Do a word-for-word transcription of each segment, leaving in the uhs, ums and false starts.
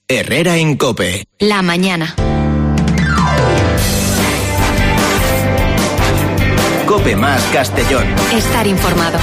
Herrera en COPE. La mañana. COPE más Castellón. Estar informado.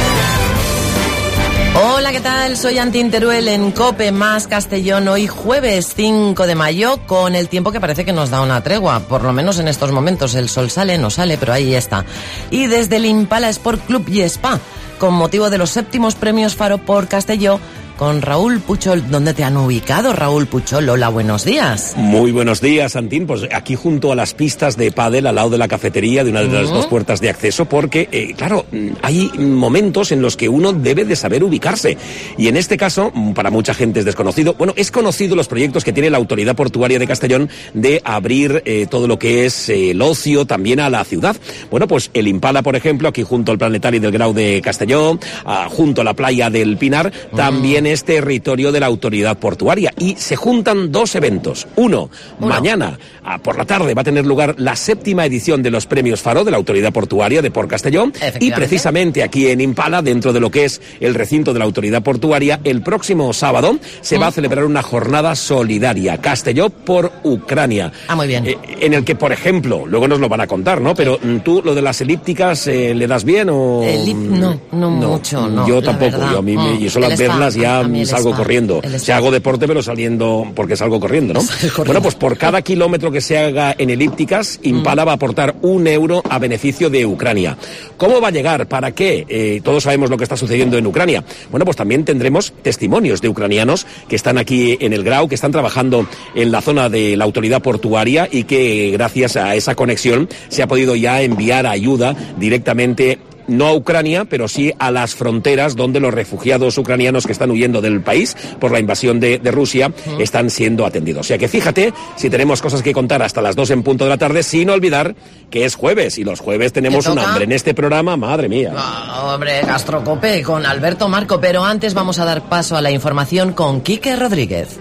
Hola, ¿qué tal? Soy Antín Teruel en COPE más Castellón. Hoy jueves cinco de mayo, con el tiempo que parece que nos da una tregua. Por lo menos en estos momentos. El sol sale, no sale, pero ahí está. Y desde el Impala Sport Club y Spa, con motivo de los séptimos premios Faro por Castelló, con Raúl Puchol. ¿Dónde te han ubicado, Raúl Puchol? Hola, buenos días. Muy buenos días, Antín. Pues aquí junto a las pistas de pádel, al lado de la cafetería, de una de las uh-huh. dos puertas de acceso, porque, eh, claro, hay momentos en los que uno debe de saber ubicarse. Y en este caso, para mucha gente es desconocido. Bueno, es conocido los proyectos que tiene la Autoridad Portuaria de Castellón de abrir eh, todo lo que es eh, el ocio también a la ciudad. Bueno, pues el Impala, por ejemplo, aquí junto al Planetari del Grau de Castellón, ah, junto a la playa del Pinar, uh-huh. también es territorio de la Autoridad Portuaria, y se juntan dos eventos. Uno, Uno. mañana a, por la tarde va a tener lugar la séptima edición de los premios Faro de la Autoridad Portuaria de Port Castelló, y precisamente aquí en Impala, dentro de lo que es el recinto de la Autoridad Portuaria, el próximo sábado se ¿Mm? va a celebrar una jornada solidaria, Castelló por Ucrania. Ah, muy bien. Eh, en el que, por ejemplo, luego nos lo van a contar, ¿no? Pero tú, lo de las elípticas, eh, ¿le das bien o...? Elip... No, no, no mucho, no. Yo tampoco, yo a mí, me, y solo al verlas ya salgo corriendo. Si hago deporte, pero saliendo, porque salgo corriendo, ¿no? Corriendo. Bueno, pues por cada kilómetro que se haga en elípticas, Impala mm. va a aportar un euro a beneficio de Ucrania. ¿Cómo va a llegar? ¿Para qué? Eh, todos sabemos lo que está sucediendo en Ucrania. Bueno, pues también tendremos testimonios de ucranianos que están aquí en el Grau, que están trabajando en la zona de la Autoridad Portuaria, y que gracias a esa conexión se ha podido ya enviar ayuda directamente, no a Ucrania, pero sí a las fronteras donde los refugiados ucranianos que están huyendo del país por la invasión de, de Rusia uh-huh. están siendo atendidos. O sea que fíjate si tenemos cosas que contar hasta las dos en punto de la tarde, sin olvidar que es jueves, y los jueves tenemos un hambre en este programa, madre mía. Oh, hombre, Gastrocope con Alberto Marco, pero antes vamos a dar paso a la información con Quique Rodríguez.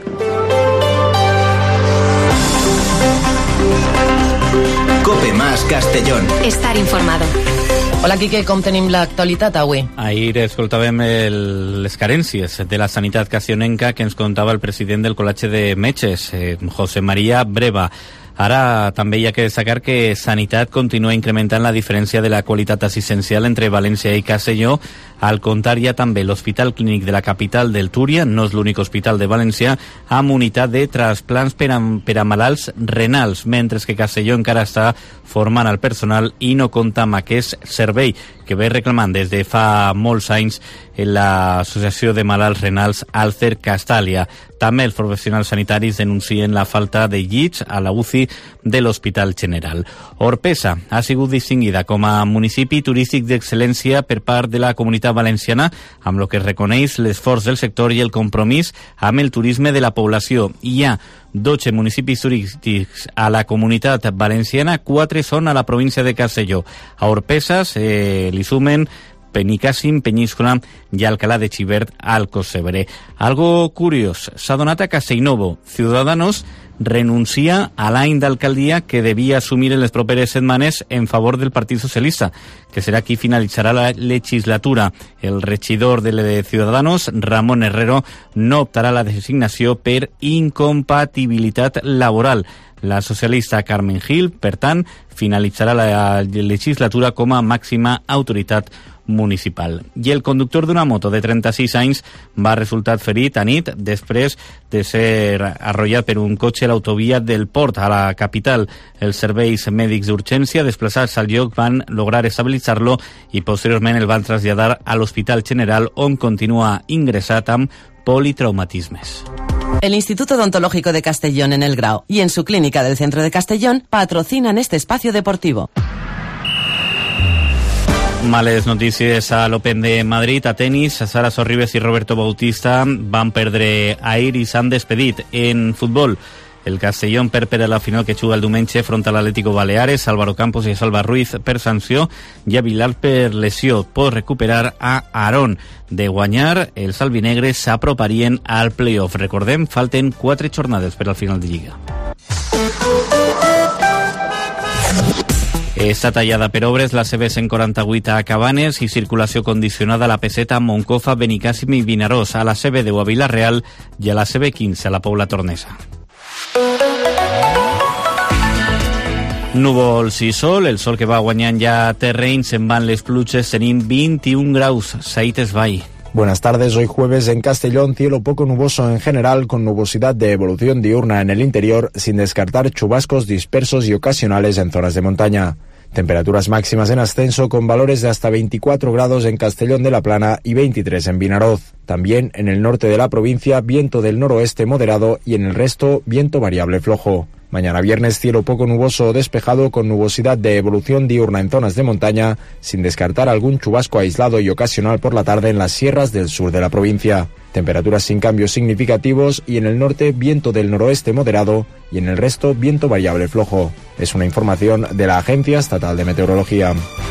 COPE más Castellón. Estar informado. Hola, Quique, com tenim l'actualitat avui? Ahir escoltàvem el, les carències de la sanitat castellonenca que ens contava el president del Col·legi de Metges, eh, José María Breva. Ara també hi ha que destacar que Sanitat continua incrementant la diferència de la qualitat assistencial entre València i Castelló. Al comptar ja també l'Hospital Clínic de la capital del Túria, no és l'únic hospital de València, amb unitat de trasplants per a, per a malalts renals, mentre que Castelló encara està formant el personal i no compta amb aquest servei que ve reclamant des de fa molts anys en l'Associació de Malalts Renals Alcer Castàlia. També els professionals sanitaris denuncien la falta de llits a la U C I de l'Hospital General. Orpesa ha sigut distingida com a municipi turístic d'excel·lència per part de la Comunitat Valenciana, amb el que es reconeix l'esforç del sector i el compromís amb el turisme de la població. Hi ha dotze municipis turístics a la Comunitat Valenciana, quatre són a la província de Castelló. A Orpesas eh, li sumen Benicàssim, Penyíscola i Alcalá de Xivert al Cosebre. Algo curiós, s'ha donat a Castellnovo. Ciudadanos renuncia a l'any d'alcaldia que devia assumir en les properes setmanes en favor del Partit Socialista, que serà qui finalitzarà la legislatura. El regidor de Ciudadanos, Ramón Herrero, no optarà a la designació per incompatibilitat laboral. La socialista Carmen Gil, per tant, finalitzarà la legislatura com a màxima autoritat municipal. I el conductor d'una moto de trenta-sis anys va resultar ferit a nit després de ser arrollat per un cotxe a l'autovia del Port, a la capital. Els serveis mèdics d'urgència desplaçats al lloc van lograr estabilitzar-lo i posteriorment el van traslladar a l'Hospital General, on continua ingressat amb politraumatismes. El Instituto Odontológico de Castellón en el Grau y en su clínica del centro de Castellón patrocinan este espacio deportivo. Males notícies a l'Open de Madrid. A tenis, Sara Sorribes i Roberto Bautista van perdre ahir i s'han despedit. En futbol, el Castellón perd per a la final que juga el diumenge front a l'Atlético Baleares. Álvaro Campos i Salva Ruiz per sanció i a Vilar per lesió. Pot recuperar a Aarón. De guanyar, els albinegres s'aproparien al playoff. Recordem, falten quatre jornades per al final de Lliga. Està tallada per obres la C B cent quaranta-vuit a Cabanes i circulació condicionada a la P set a Moncofa, Benicàssim i Vinaròs, a la C B deu a Vila-real i a la C B quinze a la Pobla Tornesa. Núvols i sol, el sol que va guanyant ja terreny, se'n van les pluges, tenim vint-i-un graus, Said Esbai. Buenas tardes, hoy jueves en Castellón, cielo poco nuboso en general, con nubosidad de evolución diurna en el interior, sin descartar chubascos dispersos y ocasionales en zonas de montaña. Temperaturas máximas en ascenso con valores de hasta veinticuatro grados en Castellón de la Plana y veintitrés en Vinaroz. También en el norte de la provincia, viento del noroeste moderado y en el resto, viento variable flojo. Mañana viernes, cielo poco nuboso o despejado con nubosidad de evolución diurna en zonas de montaña, sin descartar algún chubasco aislado y ocasional por la tarde en las sierras del sur de la provincia. Temperaturas sin cambios significativos y en el norte viento del noroeste moderado y en el resto viento variable flojo. Es una información de la Agencia Estatal de Meteorología.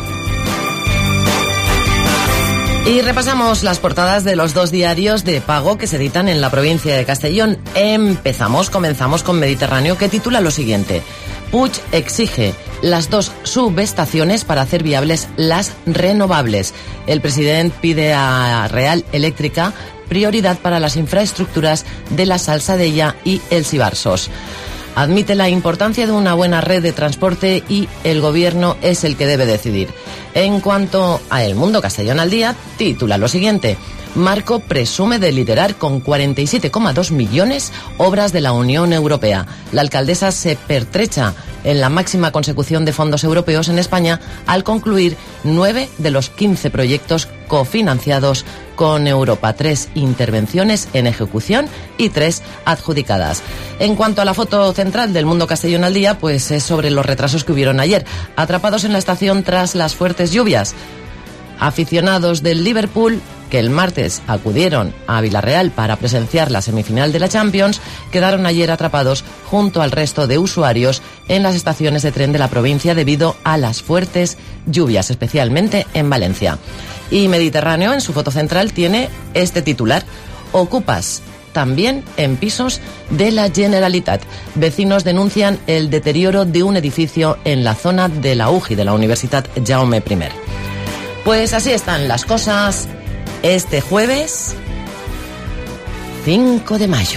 Y repasamos las portadas de los dos diarios de pago que se editan en la provincia de Castellón. Empezamos, comenzamos con Mediterráneo, que titula lo siguiente: Puig exige las dos subestaciones para hacer viables las renovables. El presidente pide a Real Eléctrica prioridad para las infraestructuras de la Salsadella y el Sibarsos. Admite la importancia de una buena red de transporte y el gobierno es el que debe decidir. En cuanto a El Mundo, Castellón al Día, titula lo siguiente: Marco presume de liderar con cuarenta y siete coma dos millones obras de la Unión Europea. La alcaldesa se pertrecha en la máxima consecución de fondos europeos en España al concluir nueve de los quince proyectos cofinanciados con Europa, tres intervenciones en ejecución y tres adjudicadas. En cuanto a la foto central del Mundo Castellón al Día, pues es sobre los retrasos que hubieron ayer, atrapados en la estación tras las fuertes lluvias. Aficionados del Liverpool, que el martes acudieron a Vila-real para presenciar la semifinal de la Champions, quedaron ayer atrapados junto al resto de usuarios en las estaciones de tren de la provincia debido a las fuertes lluvias, especialmente en Valencia. Y Mediterráneo, en su foto central, tiene este titular: Ocupas también en pisos de la Generalitat. Vecinos denuncian el deterioro de un edificio en la zona de la U J I, de la Universitat Jaume primero. Pues así están las cosas este jueves cinco de mayo.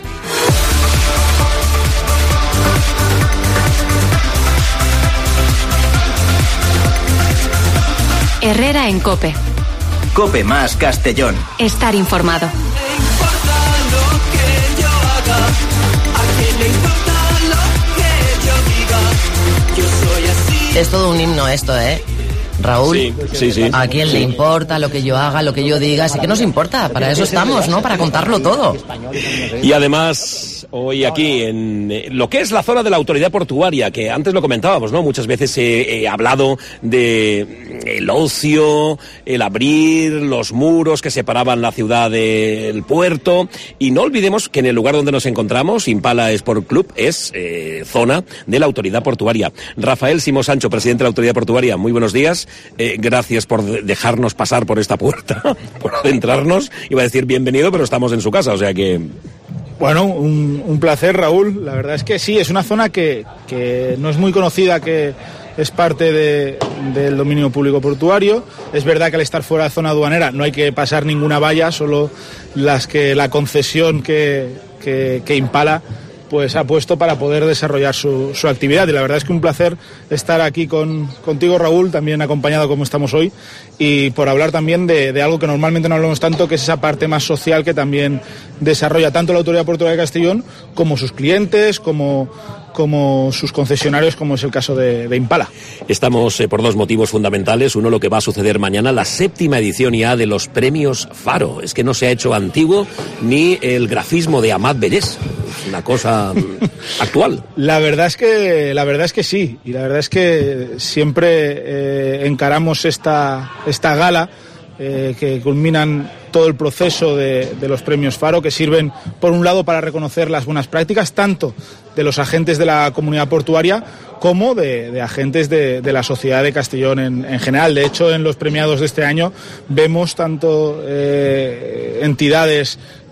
Herrera en COPE. COPE más Castellón. Estar informado. Es todo un himno esto, ¿eh? Raúl, sí, sí, sí. ¿A quién sí. le importa lo que yo haga, lo que yo diga? Sí que nos importa, para eso estamos, ¿no? Para contarlo todo. Y además, hoy aquí, en lo que es la zona de la autoridad portuaria, que antes lo comentábamos, ¿no? Muchas veces he, he hablado de el ocio, el abrir los muros que separaban la ciudad del puerto, y no olvidemos que en el lugar donde nos encontramos, Impala Sport Club, es eh, zona de la autoridad portuaria. Rafael Simó Sancho, presidente de la autoridad portuaria, muy buenos días. Eh, gracias por dejarnos pasar por esta puerta, por adentrarnos. Iba a decir bienvenido, pero estamos en su casa, o sea que... Bueno, un, un placer, Raúl. La verdad es que sí, es una zona que, que no es muy conocida, que es parte de, del dominio público portuario. Es verdad que al estar fuera de zona aduanera no hay que pasar ninguna valla, solo las que la concesión que, que, que Impala pues ha puesto para poder desarrollar su, su actividad. Y la verdad es que un placer estar aquí con, contigo, Raúl, también acompañado como estamos hoy, y por hablar también de, de algo que normalmente no hablamos tanto, que es esa parte más social que también desarrolla tanto la Autoridad Portuaria de Castellón como sus clientes, como, como sus concesionarios, como es el caso de, de Impala. Estamos eh, por dos motivos fundamentales. Uno, lo que va a suceder mañana, la séptima edición ya de los premios Faro. Es que no se ha hecho antiguo ni el grafismo de Amat Bellés. Es una cosa actual. La verdad es que la verdad es que sí, y la verdad es que siempre eh, encaramos esta, esta gala eh, que culminan todo el proceso de, de los premios Faro, que sirven por un lado para reconocer las buenas prácticas tanto de los agentes de la comunidad portuaria como de, de agentes de, de la sociedad de Castellón en, en general. De hecho, en los premiados de este año vemos tanto eh, entidades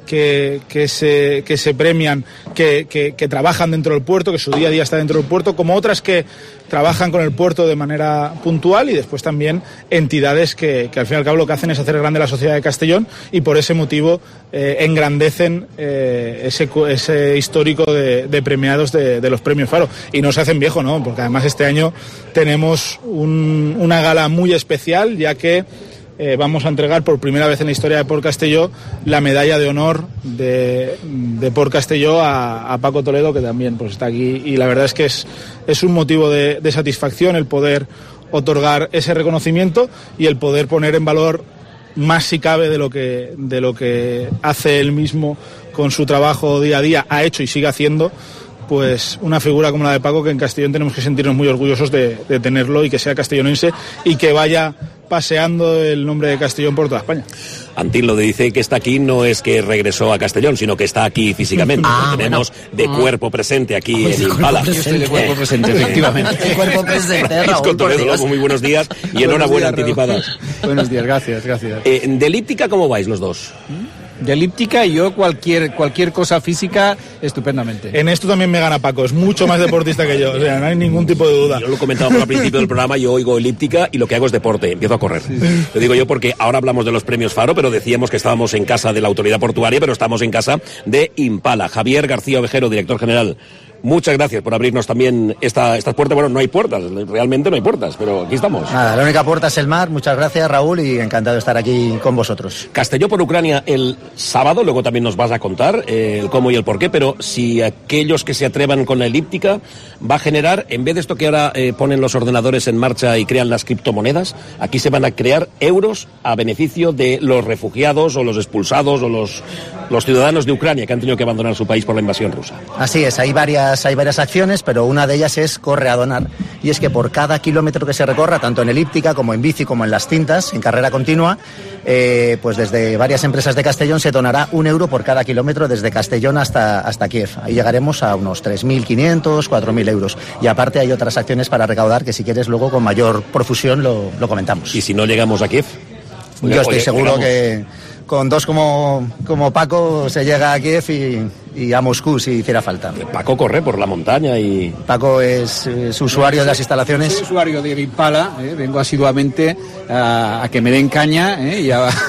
que, que, se, que se premian, que, que, que trabajan dentro del puerto, que su día a día está dentro del puerto, como otras que trabajan con el puerto de manera puntual, y después también entidades que, que al fin y al cabo lo que hacen es hacer grande la sociedad de Castellón, y por ese motivo eh, engrandecen eh, ese, ese histórico de, de premiados de, de los premios Faro. Y no se hacen viejo, ¿no? Porque además este año tenemos un, una gala muy especial, ya que Eh, vamos a entregar por primera vez en la historia de Port Castelló la medalla de honor de, de Port Castelló a, a Paco Toledo, que también pues está aquí, y la verdad es que es, es un motivo de, de satisfacción el poder otorgar ese reconocimiento y el poder poner en valor más si cabe de lo que, de lo que hace él mismo con su trabajo día a día, ha hecho y sigue haciendo. Pues una figura como la de Paco, que en Castellón tenemos que sentirnos muy orgullosos de, de tenerlo, y que sea castellonense y que vaya paseando el nombre de Castellón por toda España. Antín lo dice que está aquí no es que regresó a Castellón, sino que está aquí físicamente. Ah, lo tenemos bueno. de cuerpo presente aquí oh, en Impala. Yo estoy de cuerpo presente, efectivamente. De cuerpo presente, Raúl, Toledo, muy buenos días y enhorabuena anticipadas. Buenos días, gracias, gracias. Eh, ¿De elíptica cómo vais los dos? De elíptica, y yo cualquier cualquier cosa física estupendamente. En esto también me gana Paco, es mucho más deportista que yo, o sea, no hay ningún tipo de duda. Yo lo comentábamos al principio del programa, yo oigo elíptica y lo que hago es deporte, empiezo a correr. Sí, sí. Lo digo yo porque ahora hablamos de los premios Faro, pero decíamos que estábamos en casa de la autoridad portuaria, pero estamos en casa de Impala. Javier García Ovejero, director general, muchas gracias por abrirnos también esta, estas puertas. Bueno, no hay puertas, realmente no hay puertas, pero aquí estamos. Nada, la única puerta es el mar. Muchas gracias, Raúl, y encantado de estar aquí con vosotros. Castelló por Ucrania el sábado, luego también nos vas a contar eh, el cómo y el por qué, pero si aquellos que se atrevan con la elíptica va a generar, en vez de esto que ahora eh, ponen los ordenadores en marcha y crean las criptomonedas, aquí se van a crear euros a beneficio de los refugiados o los expulsados o los, los ciudadanos de Ucrania que han tenido que abandonar su país por la invasión rusa. Así es, hay varias Hay varias acciones, pero una de ellas es Corre a Donar, y es que por cada kilómetro que se recorra, tanto en elíptica como en bici como en las cintas, en carrera continua, eh, pues desde varias empresas de Castellón se donará un euro por cada kilómetro desde Castellón hasta, hasta Kiev. Ahí llegaremos a unos tres mil quinientos, cuatro mil euros. Y aparte hay otras acciones para recaudar que si quieres luego con mayor profusión lo, lo comentamos. ¿Y si no llegamos a Kiev? Yo estoy oye, seguro llegamos. que con dos como, como Paco se llega a Kiev y... y a Moscú si hiciera falta. Paco corre por la montaña y... Paco es, es usuario de las instalaciones. Soy usuario de Impala, eh, vengo asiduamente a, a que me den caña eh, y, a,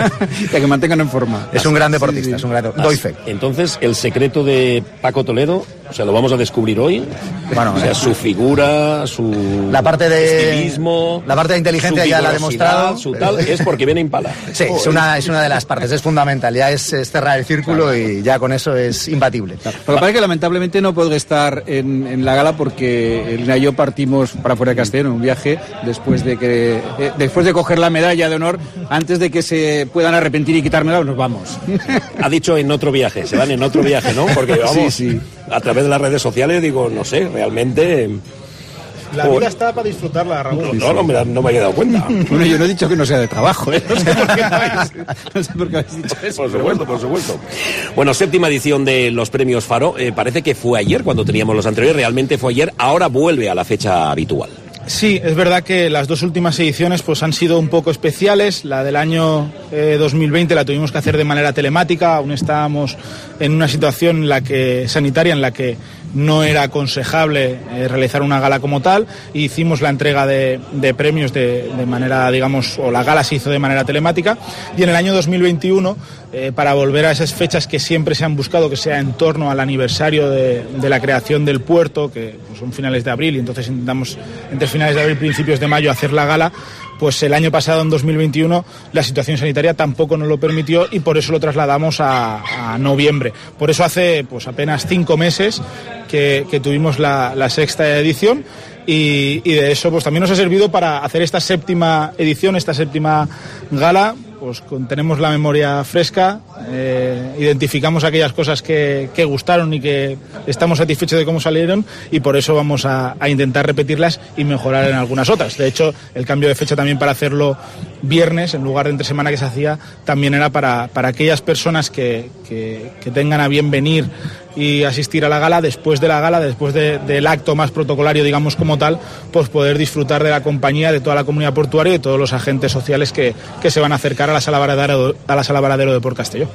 y a que me mantengan en forma. Es un gran deportista, sí, sí. es un gran... Doy fe. Entonces, el secreto de Paco Toledo, o sea, lo vamos a descubrir hoy. Bueno, o sea, eh, su figura, su la parte de estilismo, la parte de inteligencia ya la ha demostrado. Su tal, es porque viene Impala. Sí, oh, es una, es una de las partes, es fundamental. Ya es, es cerrar el círculo, claro. Y ya con eso es imbatible. Claro. Lo que pasa es que lamentablemente no podré estar en, en la gala porque Elena y yo partimos para fuera de Castellón en un viaje después de que eh, después de coger la medalla de honor, antes de que se puedan arrepentir y quitármela, nos vamos. Ha dicho en otro viaje, se van en otro viaje, ¿no? Porque vamos, sí, sí. a través de las redes sociales, digo, no sé, realmente... La vida está para disfrutarla, Raúl. No, no, no, no me he dado cuenta. Bueno, yo no he dicho que no sea de trabajo, ¿eh? No sé por qué habéis, no sé por qué habéis dicho eso. Por supuesto, por supuesto. Bueno, séptima edición de los premios Faro. Eh, parece que fue ayer cuando teníamos los anteriores. Realmente fue ayer. Ahora vuelve a la fecha habitual. Sí, es verdad que las dos últimas ediciones pues han sido un poco especiales. La del año eh, dos mil veinte la tuvimos que hacer de manera telemática. Aún estábamos en una situación en la que, sanitaria en la que no era aconsejable eh, realizar una gala como tal. E hicimos la entrega de, de premios de, de manera, digamos, o la gala se hizo de manera telemática. Y en el año dos mil veintiuno, eh, para volver a esas fechas que siempre se han buscado, que sea en torno al aniversario de, de la creación del puerto, que pues, son finales de abril, y entonces intentamos entre finales de abril, principios de mayo, hacer la gala, pues el año pasado, en dos mil veintiuno, la situación sanitaria tampoco nos lo permitió y por eso lo trasladamos a, a noviembre. Por eso hace pues apenas cinco meses que, que tuvimos la, la sexta edición y, y de eso pues también nos ha servido para hacer esta séptima edición, esta séptima gala. Pues tenemos la memoria fresca, eh, identificamos aquellas cosas que, que gustaron y que estamos satisfechos de cómo salieron y por eso vamos a, a intentar repetirlas y mejorar en algunas otras. De hecho, el cambio de fecha también para hacerlo viernes en lugar de entre semana que se hacía también era para, para aquellas personas que, que, que tengan a bien venir y asistir a la gala. Después de la gala, después de, del acto más protocolario, digamos como tal, pues poder disfrutar de la compañía de toda la comunidad portuaria y de todos los agentes sociales que, que se van a acercar a la Sala Varadero, a la Sala Varadero de Port Castelló.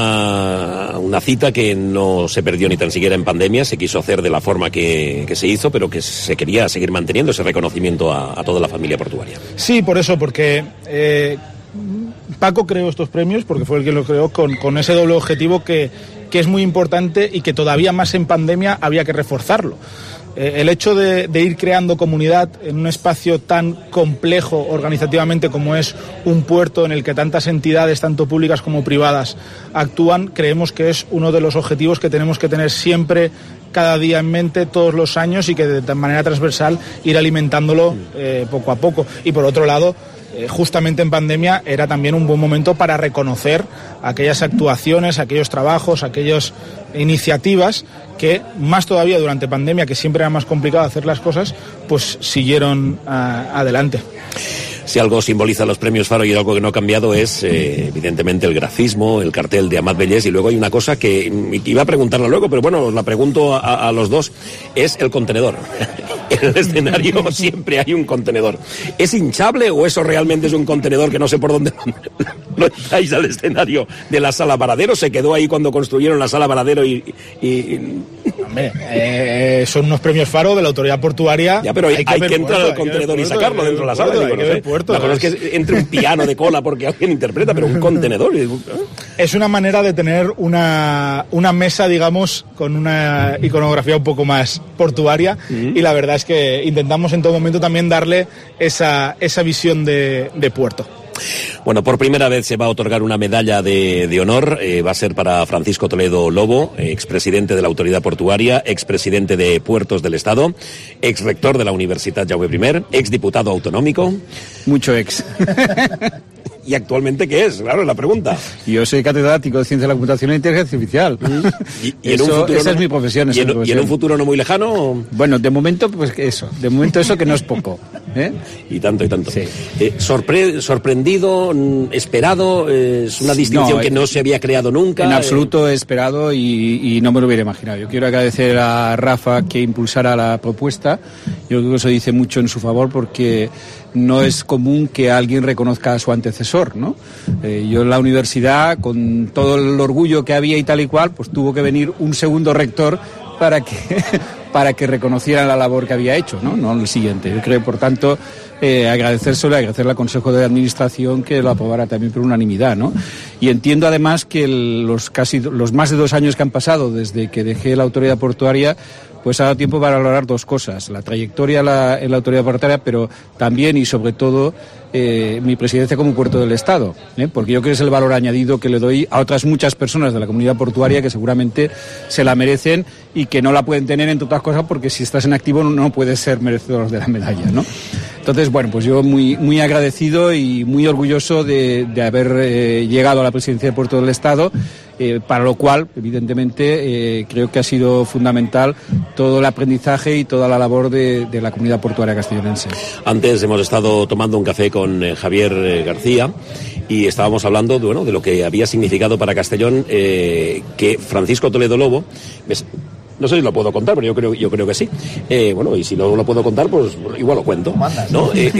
Una, una cita que no se perdió ni tan siquiera en pandemia, se quiso hacer de la forma que, que se hizo, pero que se quería seguir manteniendo ese reconocimiento a, a toda la familia portuaria. Sí, por eso, porque eh, Paco creó estos premios, porque fue el que lo creó, con, con ese doble objetivo que, que es muy importante y que todavía más en pandemia había que reforzarlo. Eh, el hecho de, de ir creando comunidad en un espacio tan complejo organizativamente como es un puerto en el que tantas entidades, tanto públicas como privadas, actúan, creemos que es uno de los objetivos que tenemos que tener siempre, cada día en mente, todos los años, y que de manera transversal ir alimentándolo eh, poco a poco. Y por otro lado, eh, justamente en pandemia era también un buen momento para reconocer aquellas actuaciones, aquellos trabajos, aquellas iniciativas que, más todavía durante pandemia, que siempre era más complicado hacer las cosas, pues siguieron a, adelante. Si algo simboliza los premios Faro y algo que no ha cambiado es, eh, evidentemente, el grafismo, el cartel de Amat Bellés, y luego hay una cosa que iba a preguntarla luego, pero bueno, os la pregunto a, a los dos, es el contenedor. En el escenario siempre hay un contenedor. ¿Es hinchable o eso realmente es un contenedor que no sé por dónde lo echáis al escenario de la Sala Varadero? ¿Se quedó ahí cuando construyeron la Sala Varadero y...? y, y... Hombre, eh, son unos premios Faro de la autoridad portuaria. Ya, pero hay, hay que, hay que entrar puerto, al contenedor y puerto, sacarlo dentro de la sala. Puerto, Digo, no sé. Puerto, la cosa es que entre un piano de cola porque alguien interpreta, pero un contenedor. Es una manera de tener una, una mesa, digamos, con una iconografía un poco más portuaria, uh-huh. Y la verdad es que intentamos en todo momento también darle esa, esa visión de, de puerto. Bueno, por primera vez se va a otorgar una medalla de, de honor, eh, va a ser para Francisco Toledo Lobo, eh, expresidente de la Autoridad Portuaria, expresidente de Puertos del Estado, exrector de la Universidad Jaume I, exdiputado autonómico. Mucho ex. ¿Y actualmente qué es? Claro, es la pregunta. Yo soy catedrático de Ciencia de la Computación e Inteligencia Artificial. ¿Y, y en eso, un futuro esa no, es mi profesión. ¿Y en, mi profesión. ¿Y en un futuro no muy lejano? Bueno, de momento, pues eso. De momento eso que no es poco. ¿eh? Y tanto, y tanto. Sí. Eh, sorpre sorprendido, esperado, eh, es una distinción no, que no se había creado nunca. En absoluto eh. esperado y, y no me lo hubiera imaginado. Yo quiero agradecer a Rafa que impulsara la propuesta. Yo creo que eso dice mucho en su favor porque no es común que alguien reconozca a su antecesor, ¿no? Eh, yo en la universidad, con todo el orgullo que había y tal y cual, pues tuvo que venir un segundo rector para que para que reconocieran la labor que había hecho, ¿no? No el siguiente. Yo creo, por tanto, eh, agradecérselo y agradecerle al Consejo de Administración que lo aprobara también por unanimidad, ¿no? Y entiendo además que el, los casi los más de dos años que han pasado desde que dejé la autoridad portuaria, pues ha dado tiempo para valorar dos cosas: la trayectoria en la, en la autoridad portuaria, pero también y sobre todo eh, mi presidencia como puerto del Estado, ¿eh? Porque yo creo que es el valor añadido que le doy a otras muchas personas de la comunidad portuaria que seguramente se la merecen y que no la pueden tener, entre otras cosas, porque si estás en activo no puedes ser merecedor de la medalla, ¿no? Entonces, bueno, pues yo muy muy agradecido y muy orgulloso de, de haber eh, llegado a la presidencia de Puerto del Estado, eh, para lo cual, evidentemente, eh, creo que ha sido fundamental todo el aprendizaje y toda la labor de, de la comunidad portuaria castellonense. Antes hemos estado tomando un café con eh, Javier eh, García y estábamos hablando de, bueno, de lo que había significado para Castellón eh, que Francisco Toledo Lobo... ¿ves? No sé si lo puedo contar, pero yo creo, yo creo que sí. Eh, bueno, y si no lo puedo contar, pues igual lo cuento. ¿No? Eh,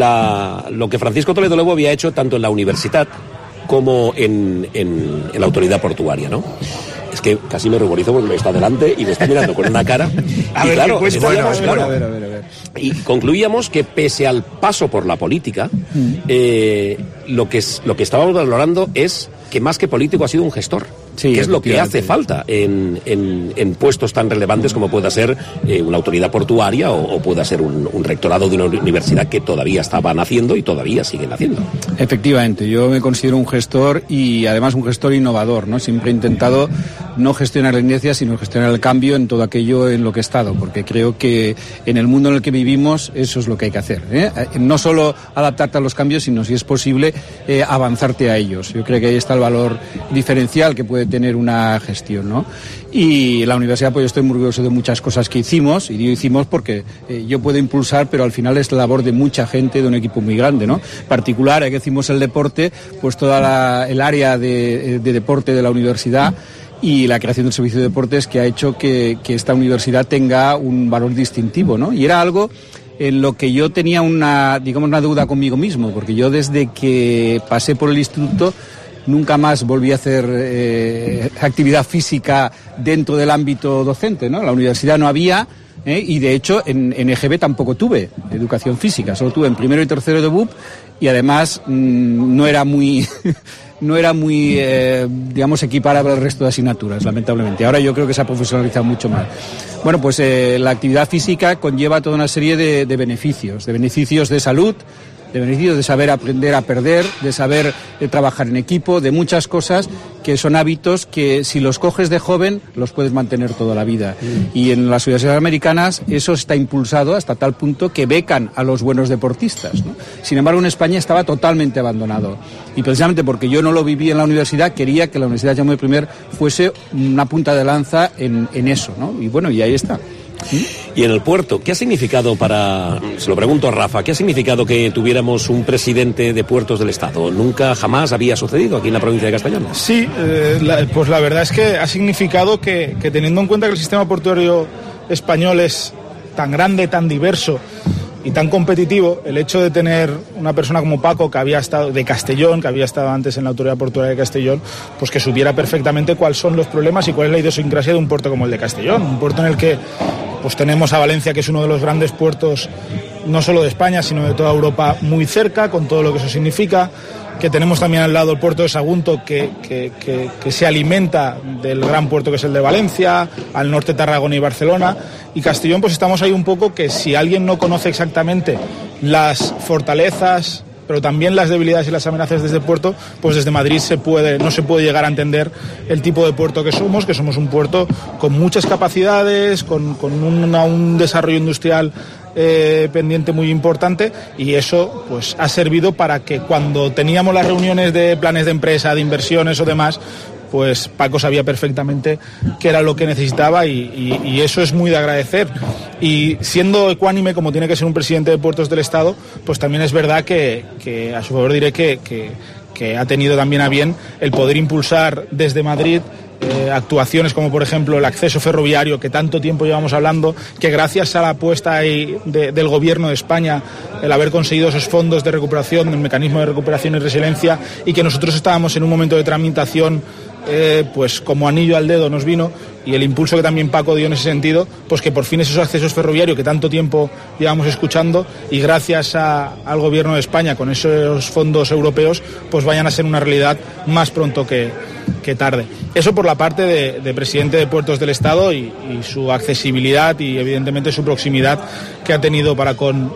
la, lo que Francisco Toledo Lobo había hecho tanto en la universidad como en, en, en la autoridad portuaria, ¿no? Es que casi me ruborizo porque me está delante y me está mirando con una cara. A y ver, claro, pues, bueno, bueno, claro, a ver, a ver, a ver. Y concluíamos que pese al paso por la política, mm. eh, lo que es, lo que estábamos valorando es que más que político ha sido un gestor. Sí, que es lo que hace falta en, en, en puestos tan relevantes como pueda ser eh, una autoridad portuaria o, o pueda ser un, un rectorado de una universidad que todavía estaba naciendo y todavía sigue naciendo. Efectivamente, yo me considero un gestor y además un gestor innovador, ¿no? Siempre he intentado no gestionar la inercia, sino gestionar el cambio en todo aquello en lo que he estado, porque creo que en el mundo en el que vivimos eso es lo que hay que hacer, ¿eh? No solo adaptarte a los cambios, sino, si es posible, eh, avanzarte a ellos. Yo creo que ahí está el valor diferencial que puede tener una gestión, ¿no? Y la universidad, pues yo estoy muy orgulloso de muchas cosas que hicimos, y digo hicimos porque eh, yo puedo impulsar, pero al final es la labor de mucha gente, de un equipo muy grande, ¿no? En particular, ya que hicimos el deporte, pues toda la, el área de, de deporte de la universidad, y la creación del servicio de deportes que ha hecho que, que esta universidad tenga un valor distintivo, ¿no? Y era algo en lo que yo tenía una, digamos, una deuda conmigo mismo, porque yo desde que pasé por el instituto nunca más volví a hacer eh, actividad física dentro del ámbito docente, ¿no? La universidad no había, ¿eh? Y de hecho en, en E G B tampoco tuve educación física, solo tuve en primero y tercero de B U P, y además mmm, no era muy no era muy eh, digamos equiparable al resto de asignaturas, lamentablemente. Ahora yo creo que se ha profesionalizado mucho más. Bueno, pues eh, la actividad física conlleva toda una serie de, de beneficios, de beneficios de salud, de beneficios de saber aprender a perder, de saber de trabajar en equipo, de muchas cosas que son hábitos que si los coges de joven los puedes mantener toda la vida. Mm. Y en las universidades americanas eso está impulsado hasta tal punto que becan a los buenos deportistas, ¿no? Sin embargo, en España estaba totalmente abandonado. Y precisamente porque yo no lo viví en la universidad, quería que la Universidad Jaume primero fuese una punta de lanza en, en eso, ¿no? Y bueno, y ahí está. ¿Sí? Y en el puerto, ¿qué ha significado para, se lo pregunto a Rafa, qué ha significado que tuviéramos un presidente de puertos del Estado? Nunca jamás había sucedido aquí en la provincia de Castellón. Sí, eh, la, pues la verdad es que ha significado que, que teniendo en cuenta que el sistema portuario español es tan grande, tan diverso y tan competitivo, el hecho de tener una persona como Paco, que había estado de Castellón, que había estado antes en la Autoridad Portuaria de Castellón, pues que supiera perfectamente cuáles son los problemas y cuál es la idiosincrasia de un puerto como el de Castellón, un puerto en el que pues tenemos a Valencia, que es uno de los grandes puertos no solo de España, sino de toda Europa, muy cerca, con todo lo que eso significa, que tenemos también al lado el puerto de Sagunto, que, que, que, que se alimenta del gran puerto que es el de Valencia, al norte Tarragona y Barcelona, y Castellón pues estamos ahí un poco que si alguien no conoce exactamente las fortalezas, pero también las debilidades y las amenazas de este puerto, pues desde Madrid se puede, no se puede llegar a entender el tipo de puerto que somos, que somos un puerto con muchas capacidades, con, con una, un desarrollo industrial eh, pendiente muy importante, y eso pues ha servido para que cuando teníamos las reuniones de planes de empresa, de inversiones o demás, pues Paco sabía perfectamente qué era lo que necesitaba y, y, y eso es muy de agradecer. Y siendo ecuánime como tiene que ser un presidente de Puertos del Estado, pues también es verdad que, que a su favor diré que, que, que ha tenido también a bien el poder impulsar desde Madrid Eh, actuaciones como por ejemplo el acceso ferroviario, que tanto tiempo llevamos hablando, que gracias a la apuesta ahí de, del gobierno de España, el haber conseguido esos fondos de recuperación, el mecanismo de recuperación y resiliencia, y que nosotros estábamos en un momento de tramitación eh, pues como anillo al dedo nos vino, y el impulso que también Paco dio en ese sentido, pues que por fin esos accesos ferroviarios que tanto tiempo llevamos escuchando, y gracias a, al gobierno de España con esos fondos europeos, pues vayan a ser una realidad más pronto que, que tarde. Eso por la parte de, de presidente de Puertos del Estado y, y su accesibilidad y evidentemente su proximidad que ha tenido para con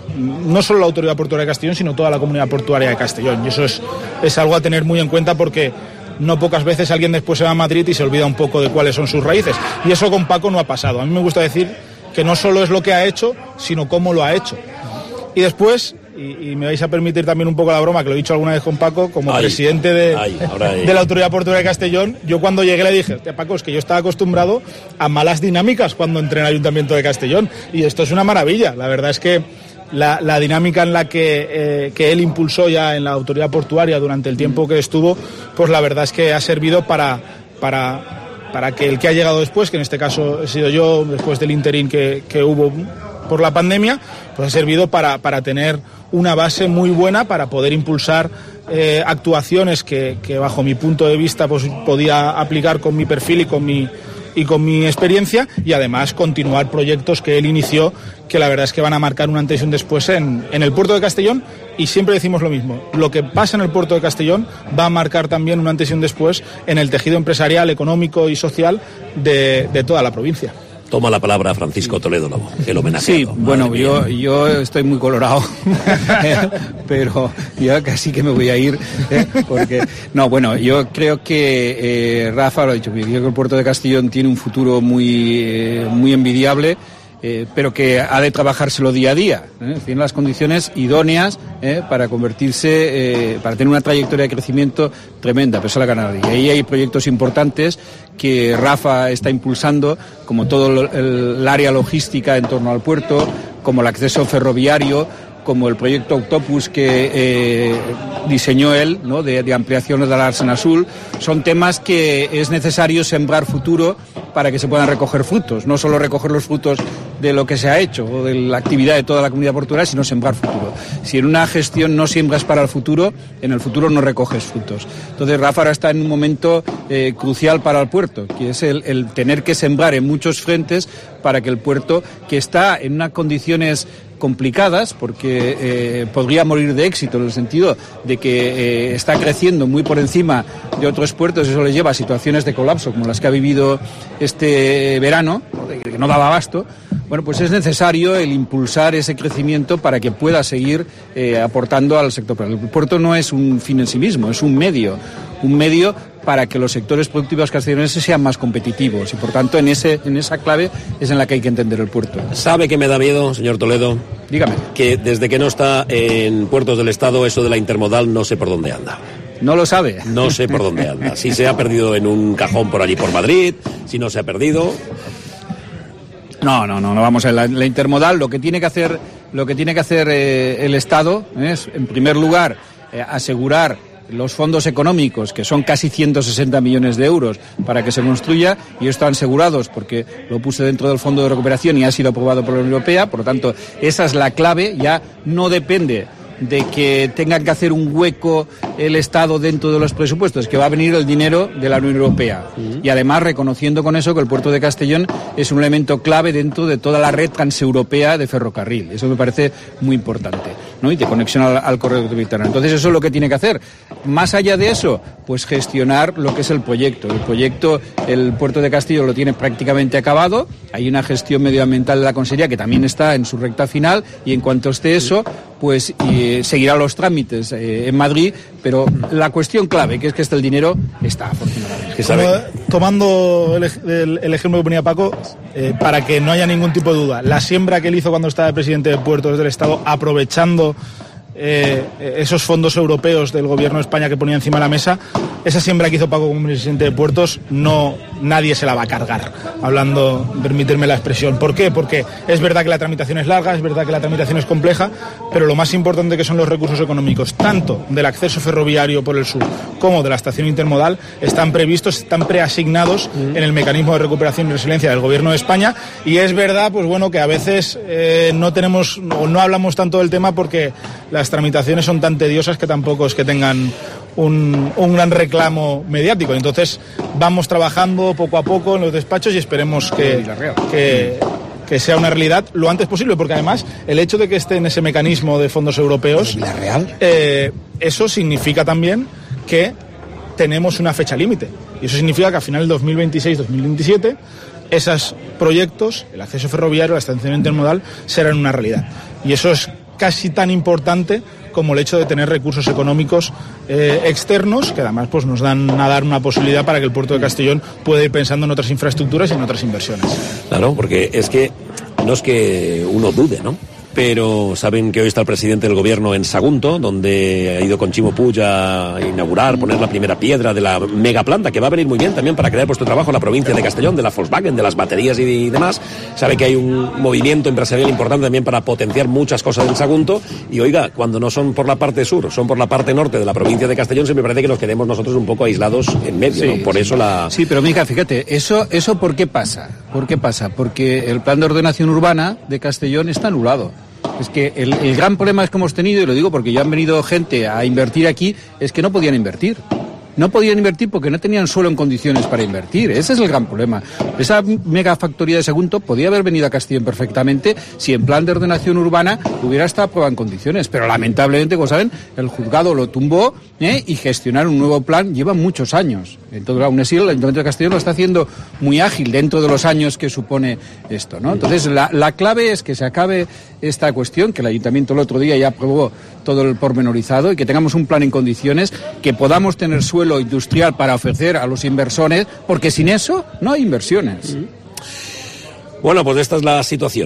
no solo la Autoridad Portuaria de Castellón, sino toda la comunidad portuaria de Castellón, y eso es, es algo a tener muy en cuenta, porque no pocas veces alguien después se va a Madrid y se olvida un poco de cuáles son sus raíces, y eso con Paco no ha pasado. A mí me gusta decir que no solo es lo que ha hecho, sino cómo lo ha hecho. Y después, y, y me vais a permitir también un poco la broma, que lo he dicho alguna vez con Paco, como ay, presidente de, ay, de la Autoridad Portuaria de Castellón, yo cuando llegué le dije, Paco, es que yo estaba acostumbrado a malas dinámicas cuando entré en el Ayuntamiento de Castellón, y esto es una maravilla. La verdad es que La, la dinámica en la que, eh, que él impulsó ya en la Autoridad Portuaria durante el tiempo que estuvo, pues la verdad es que ha servido para, para, para que el que ha llegado después, que en este caso he sido yo, después del interín que, que hubo por la pandemia, pues ha servido para, para tener una base muy buena para poder impulsar eh, actuaciones que, que bajo mi punto de vista pues podía aplicar con mi perfil y con mi y con mi experiencia, y además continuar proyectos que él inició, que la verdad es que van a marcar un antes y un después en, en el puerto de Castellón, y siempre decimos lo mismo, lo que pasa en el puerto de Castellón va a marcar también un antes y un después en el tejido empresarial, económico y social de, de toda la provincia. Toma la palabra Francisco Toledo Lobo, el homenajeado. Sí, bueno, yo, yo estoy muy colorado, pero yo casi que me voy a ir, ¿eh? Porque, no, bueno, yo creo que eh, Rafa lo ha dicho, creo que el puerto de Castellón tiene un futuro muy, eh, muy envidiable, eh, pero que ha de trabajárselo día a día, ¿eh? Tiene las condiciones idóneas ¿eh? para convertirse, eh, para tener una trayectoria de crecimiento tremenda, pero eso la ganada. Y ahí hay proyectos importantes que Rafa está impulsando, como todo el, el área logística en torno al puerto, como el acceso ferroviario, como el proyecto Octopus que eh, diseñó él, ¿no? de, de ampliación de la Arsen Azul, son temas que es necesario sembrar futuro para que se puedan recoger frutos, no solo recoger los frutos de lo que se ha hecho o de la actividad de toda la comunidad portuaria, sino sembrar futuro. Si en una gestión no siembras para el futuro, en el futuro no recoges frutos. Entonces Ráfara está en un momento eh, crucial para el puerto, que es el, el tener que sembrar en muchos frentes para que el puerto, que está en unas condiciones complicadas, porque eh, podría morir de éxito en el sentido de que eh, está creciendo muy por encima de otros puertos, eso le lleva a situaciones de colapso como las que ha vivido este verano, que no daba abasto. Bueno, pues es necesario el impulsar ese crecimiento para que pueda seguir eh, aportando al sector. Pero el puerto no es un fin en sí mismo, es un medio, un medio para que los sectores productivos castellonenses sean más competitivos y, por tanto, en ese en esa clave es en la que hay que entender el puerto. ¿Sabe que me da miedo, señor Toledo? Dígame. Que desde que no está en puertos del Estado, eso de la intermodal no sé por dónde anda. No lo sabe. No sé por dónde anda. Si se ha perdido en un cajón por allí por Madrid, si no se ha perdido... No, no, no, no vamos a la, la intermodal. Lo que tiene que hacer, lo que tiene que hacer eh, el Estado es, en primer lugar, eh, asegurar los fondos económicos, que son casi ciento sesenta millones de euros, para que se construya, y están asegurados porque lo puse dentro del Fondo de Recuperación y ha sido aprobado por la Unión Europea. Por lo tanto, esa es la clave. Ya no depende de que tengan que hacer un hueco el Estado dentro de los presupuestos, que va a venir el dinero de la Unión Europea. Uh-huh. Y además reconociendo con eso que el puerto de Castellón es un elemento clave dentro de toda la red transeuropea de ferrocarril. Eso me parece muy importante, ¿no? Y de conexión al, al corredor mediterráneo. Entonces eso es lo que tiene que hacer. Más allá de eso, pues gestionar lo que es el proyecto. El proyecto, el puerto de Castellón lo tiene prácticamente acabado. Hay una gestión medioambiental de la Consejería que también está en su recta final, y en cuanto esté eso, pues eh, seguirá los trámites eh, en Madrid, pero la cuestión clave, que es que este el dinero está, afortunadamente. Como, tomando el, el, el ejemplo que ponía Paco, eh, para que no haya ningún tipo de duda, la siembra que él hizo cuando estaba presidente de Puertos del Estado, aprovechando eh, esos fondos europeos del gobierno de España que ponía encima de la mesa, esa siembra que hizo Paco como presidente de Puertos, no, nadie se la va a cargar, hablando, permitirme la expresión. ¿Por qué? Porque es verdad que la tramitación es larga, es verdad que la tramitación es compleja, pero lo más importante que son los recursos económicos, tanto del acceso ferroviario por el sur como de la estación intermodal, están previstos, están preasignados en el mecanismo de recuperación y resiliencia del gobierno de España. Y es verdad, pues bueno, que a veces eh, no tenemos o no hablamos tanto del tema porque las tramitaciones son tan tediosas que tampoco es que tengan un, un gran reclamo mediático. Entonces vamos trabajando poco a poco en los despachos y esperemos que, que, que sea una realidad lo antes posible, porque además el hecho de que esté en ese mecanismo de fondos europeos, eh, eso significa también que tenemos una fecha límite, y eso significa que a final del dos mil veintiséis dos mil veintisiete esos proyectos, el acceso ferroviario, la estación intermodal, serán una realidad, y eso es casi tan importante como el hecho de tener recursos económicos eh, externos, que además pues nos dan a dar una posibilidad para que el puerto de Castellón pueda ir pensando en otras infraestructuras y en otras inversiones. Claro, porque es que no es que uno dude, ¿no? Pero saben que hoy está el presidente del gobierno en Sagunto, donde ha ido con Chimo Puig a inaugurar, poner la primera piedra de la megaplanta, que va a venir muy bien también para crear puesto de trabajo en la provincia de Castellón, de la Volkswagen, de las baterías y demás. Sabe que hay un movimiento empresarial importante también para potenciar muchas cosas en Sagunto. Y oiga, cuando no son por la parte sur, son por la parte norte de la provincia de Castellón, siempre parece que nos quedemos nosotros un poco aislados en medio, sí, ¿no? Por sí, eso la... Sí, pero mija, fíjate, eso, eso ¿por qué pasa? ¿Por qué pasa? Porque el plan de ordenación urbana de Castellón está anulado. Es que el, el gran problema es que hemos tenido, y lo digo porque ya han venido gente a invertir aquí, es que no podían invertir. No podían invertir porque no tenían suelo en condiciones para invertir. Ese es el gran problema. Esa megafactoría de Sagunto podía haber venido a Castellón perfectamente si en plan de ordenación urbana hubiera estado aprobado en condiciones. Pero lamentablemente, como saben, el juzgado lo tumbó, ¿eh? Y gestionar un nuevo plan lleva muchos años. Entonces, aún así, el Ayuntamiento de Castellón lo está haciendo muy ágil dentro de los años que supone esto, ¿no? Entonces, la, la clave es que se acabe esta cuestión, que el Ayuntamiento el otro día ya aprobó todo el pormenorizado, y que tengamos un plan en condiciones, que podamos tener suelo industrial para ofrecer a los inversores, porque sin eso no hay inversiones. Bueno, pues esta es la situación.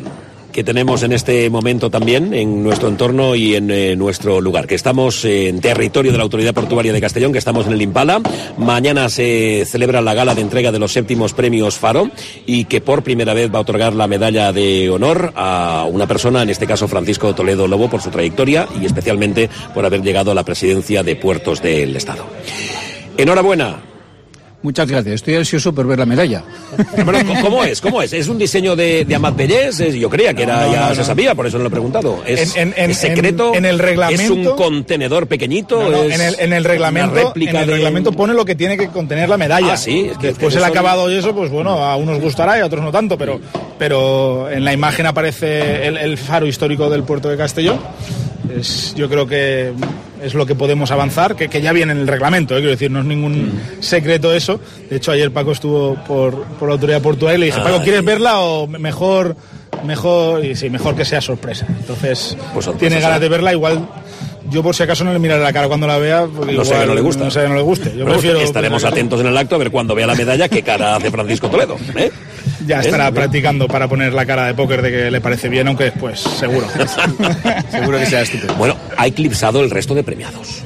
que tenemos en este momento también en nuestro entorno y en eh, nuestro lugar, que estamos eh, en territorio de la Autoridad Portuaria de Castellón, que estamos en el Impala. Mañana se celebra la gala de entrega de los séptimos premios Faro y que por primera vez va a otorgar la medalla de honor a una persona, en este caso Francisco Toledo Lobo, por su trayectoria y especialmente por haber llegado a la presidencia de Puertos del Estado. Enhorabuena. Muchas gracias. Estoy ansioso por ver la medalla. Bueno, ¿cómo es? ¿Cómo es? ¿Es un diseño de, de Amat Bellés? Yo creía que era, no, no, ya no, se no. sabía, por eso no lo he preguntado. ¿Es, En- en- en- ¿es secreto? en- en el reglamento- ¿Es un contenedor pequeñito? No, no, ¿Es en, el, en el reglamento, una réplica en el de- reglamento pone lo que tiene que contener la medalla. Ah, sí, es que Después ustedes el son- acabado y eso, pues bueno, a unos gustará y a otros no tanto, pero, pero en la imagen aparece el, el faro histórico del puerto de Castellón. Es, yo creo que es lo que podemos avanzar, que, que ya viene en el reglamento, ¿eh? Quiero decir, no es ningún secreto eso. De hecho, ayer Paco estuvo por, por la autoridad portuaria y le dije, Ah, Paco, ¿quieres sí. verla o mejor, mejor, y sí, mejor que sea sorpresa? Entonces, Pues sorpresa tiene ganas será. de verla, igual yo por si acaso no le miraré la cara cuando la vea, porque No sé igual que no le gusta. No sé que no le guste. Yo Bueno, prefiero, estaremos prefiero- atentos en el acto a ver cuando vea la medalla qué cara hace Francisco Toledo. ¿eh? Ya ¿Ves? estará practicando para poner la cara de póker de que le parece bien, aunque después, seguro. Seguro que sea estupendo. Bueno, ha eclipsado el resto de premiados.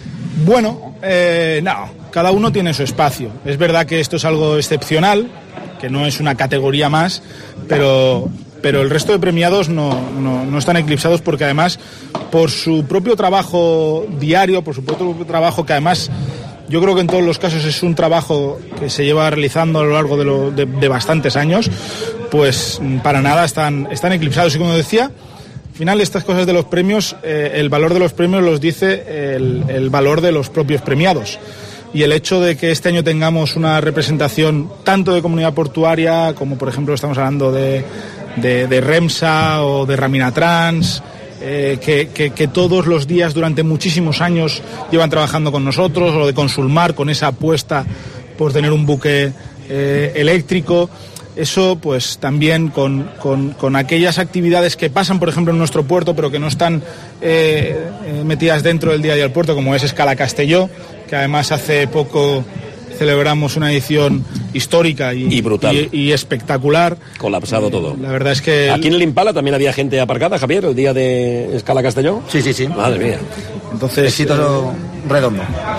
Bueno, eh, no, cada uno tiene su espacio. Es verdad que esto es algo excepcional, que no es una categoría más, pero, pero el resto de premiados no, no, no están eclipsados porque además, por su propio trabajo diario, por su propio trabajo que además yo creo que en todos los casos es un trabajo que se lleva realizando a lo largo de, lo, de, de bastantes años, pues para nada están, están eclipsados. Y como decía, al final estas cosas de los premios, eh, el valor de los premios los dice el, el valor de los propios premiados. Y el hecho de que este año tengamos una representación tanto de comunidad portuaria, como por ejemplo estamos hablando de, de, de REMSA o de Ramina Trans, eh, que, que, que todos los días durante muchísimos años llevan trabajando con nosotros, o de Consulmar, con esa apuesta por tener un buque eh, eléctrico. Eso, pues también con, con, con aquellas actividades que pasan, por ejemplo, en nuestro puerto, pero que no están eh, eh, metidas dentro del día a día del puerto, como es Escala Castelló, que además hace poco celebramos una edición histórica y, Y brutal. y, y espectacular. Colapsado todo. La verdad es que... Aquí en el Impala también había gente aparcada, Javier, el día de Escala Castellón. Sí, sí, sí. Madre mía. Entonces, Éxito redondo.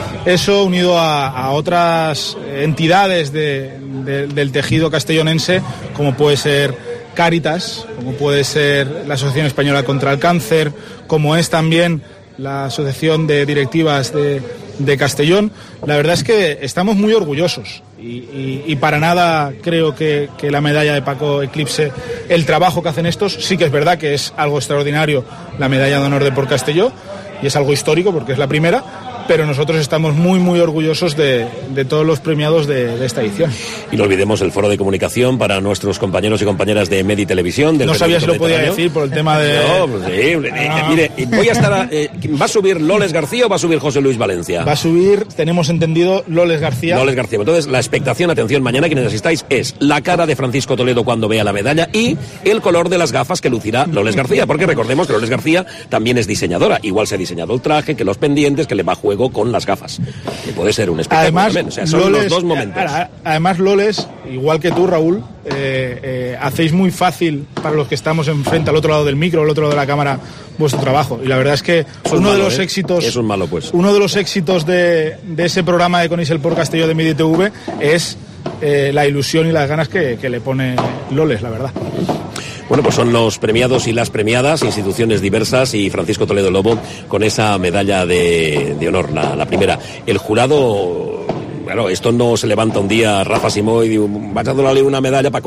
eso unido a, a otras entidades de, de, del tejido castellonense, como puede ser Cáritas, como puede ser la Asociación Española contra el Cáncer, como es también la Asociación de Directivas de, de Castellón. La verdad es que estamos muy orgullosos y, y, y para nada creo que, que la medalla de Paco eclipse el trabajo que hacen estos. Sí que es verdad que es algo extraordinario la medalla de honor de Por Castelló y es algo histórico porque es la primera, pero nosotros estamos muy muy orgullosos de, de todos los premiados de, de esta edición. Y no olvidemos el foro de comunicación para nuestros compañeros y compañeras de Medi Televisión. Del No sabía si lo podía Mediterráneo. decir por el tema de... No, pues sí, eh, Ah. mire, voy a estar... eh, ¿va a subir Loles García o va a subir José Luis Valencia? Va a subir, tenemos entendido, Loles García. Loles García. Entonces, la expectación, atención, mañana quienes asistáis, es la cara de Francisco Toledo cuando vea la medalla y el color de las gafas que lucirá Loles García, porque recordemos que Loles García también es diseñadora. Igual se ha diseñado el traje, que los pendientes, que le va a juego con las gafas. Que puede ser un espectáculo Además, también. O sea, son Loles, los dos momentos. a- Además, Loles, igual que tú, Raúl, eh, eh, hacéis muy fácil para los que estamos enfrente, al otro lado del micro, al otro lado de la cámara, vuestro trabajo. Y la verdad es que Es un uno de malo, los ¿eh? éxitos... Es un malo, pues. Uno de los éxitos de, de ese programa de Conisel por Castelló de Medi T V es eh, la ilusión y las ganas que, que le pone Loles, la verdad. Bueno, pues son los premiados y las premiadas, instituciones diversas y Francisco Toledo Lobo con esa medalla de, de honor, la, la primera. El jurado, claro, esto no se levanta un día Rafa Simó y digo, vas a darle una medalla, Paco.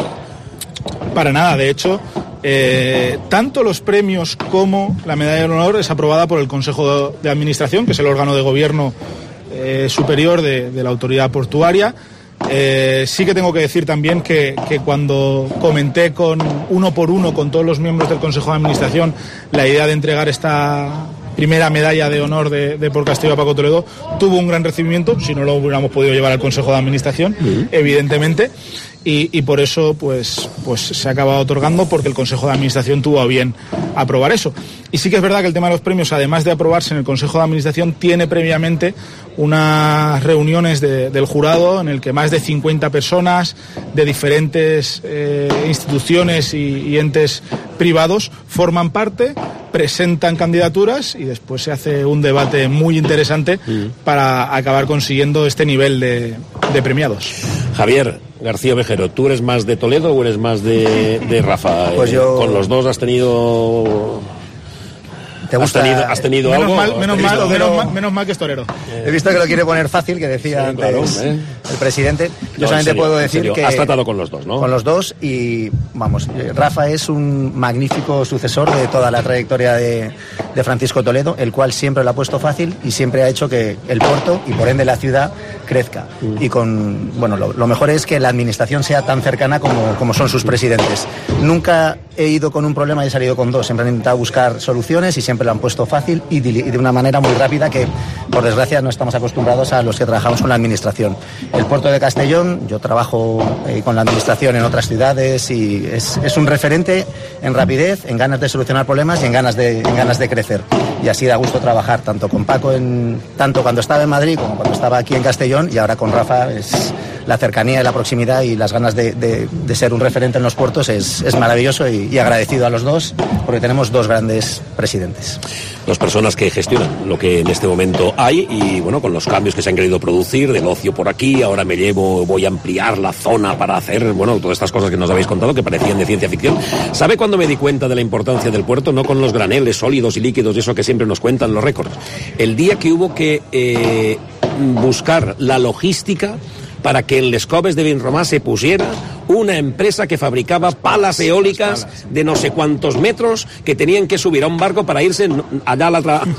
Para nada, de hecho, eh, tanto los premios como la medalla de honor es aprobada por el Consejo de Administración, que es el órgano de gobierno eh, superior de, de la autoridad portuaria. Eh, sí que tengo que decir también que, que cuando comenté con uno por uno con todos los miembros del Consejo de Administración la idea de entregar esta primera medalla de honor de, de Por Castelló a Paco Toledo, tuvo un gran recibimiento, si no lo hubiéramos podido llevar al Consejo de Administración, uh-huh. evidentemente. y, y por eso pues, pues se ha acabado otorgando, porque el Consejo de Administración tuvo a bien aprobar eso. Y sí que es verdad que el tema de los premios, además de aprobarse en el Consejo de Administración, tiene previamente unas reuniones de, del jurado en el que más de cincuenta personas de diferentes eh, instituciones y, y entes privados forman parte, presentan candidaturas y después se hace un debate muy interesante mm. para acabar consiguiendo este nivel de, de premiados. Javier García Vejero, ¿tú eres más de Toledo o eres más de, de Rafa? Pues yo... Con los dos has tenido... ¿Te gusta? ¿Has tenido, has tenido menos algo? Mal, menos, mal, visto, menos, pero... mal, menos mal que es torero. He visto que lo quiere poner fácil, que decía sí, antes claro, ¿eh? el presidente. Yo no, solamente serio, puedo decir que... Has tratado con los dos, ¿no? Con los dos y, vamos, Rafa es un magnífico sucesor de toda la trayectoria de, de Francisco Toledo, el cual siempre lo ha puesto fácil y siempre ha hecho que el puerto y por ende la ciudad crezca. Mm. Y con, bueno, lo, lo mejor es que la administración sea tan cercana como, como son sus presidentes. Nunca he ido con un problema y he salido con dos. Siempre han intentado buscar soluciones y siempre lo han puesto fácil y de una manera muy rápida que, por desgracia, no estamos acostumbrados a los que trabajamos con la administración. El puerto de Castellón, yo trabajo eh, con la administración en otras ciudades y es, es un referente en rapidez, en ganas de solucionar problemas y en ganas de, en ganas de crecer. Y así da gusto trabajar tanto con Paco, en, tanto cuando estaba en Madrid como cuando estaba aquí en Castellón, y ahora con Rafa. Es la cercanía y la proximidad y las ganas de, de, de ser un referente en los puertos es, es maravilloso y, y agradecido a los dos porque tenemos dos grandes presidentes. Dos personas que gestionan lo que en este momento hay y bueno, con los cambios que se han querido producir del ocio por aquí, ahora me llevo, voy a ampliar la zona para hacer, bueno, todas estas cosas que nos habéis contado que parecían de ciencia ficción. ¿Sabe cuándo me di cuenta de la importancia del puerto? No con los graneles sólidos y líquidos y eso que siempre nos cuentan los récords. El día que hubo que eh, buscar la logística para que en Les Coves de Vinromà se pusiera una empresa que fabricaba palas eólicas de no sé cuántos metros que tenían que subir a un barco para irse allá a la otra...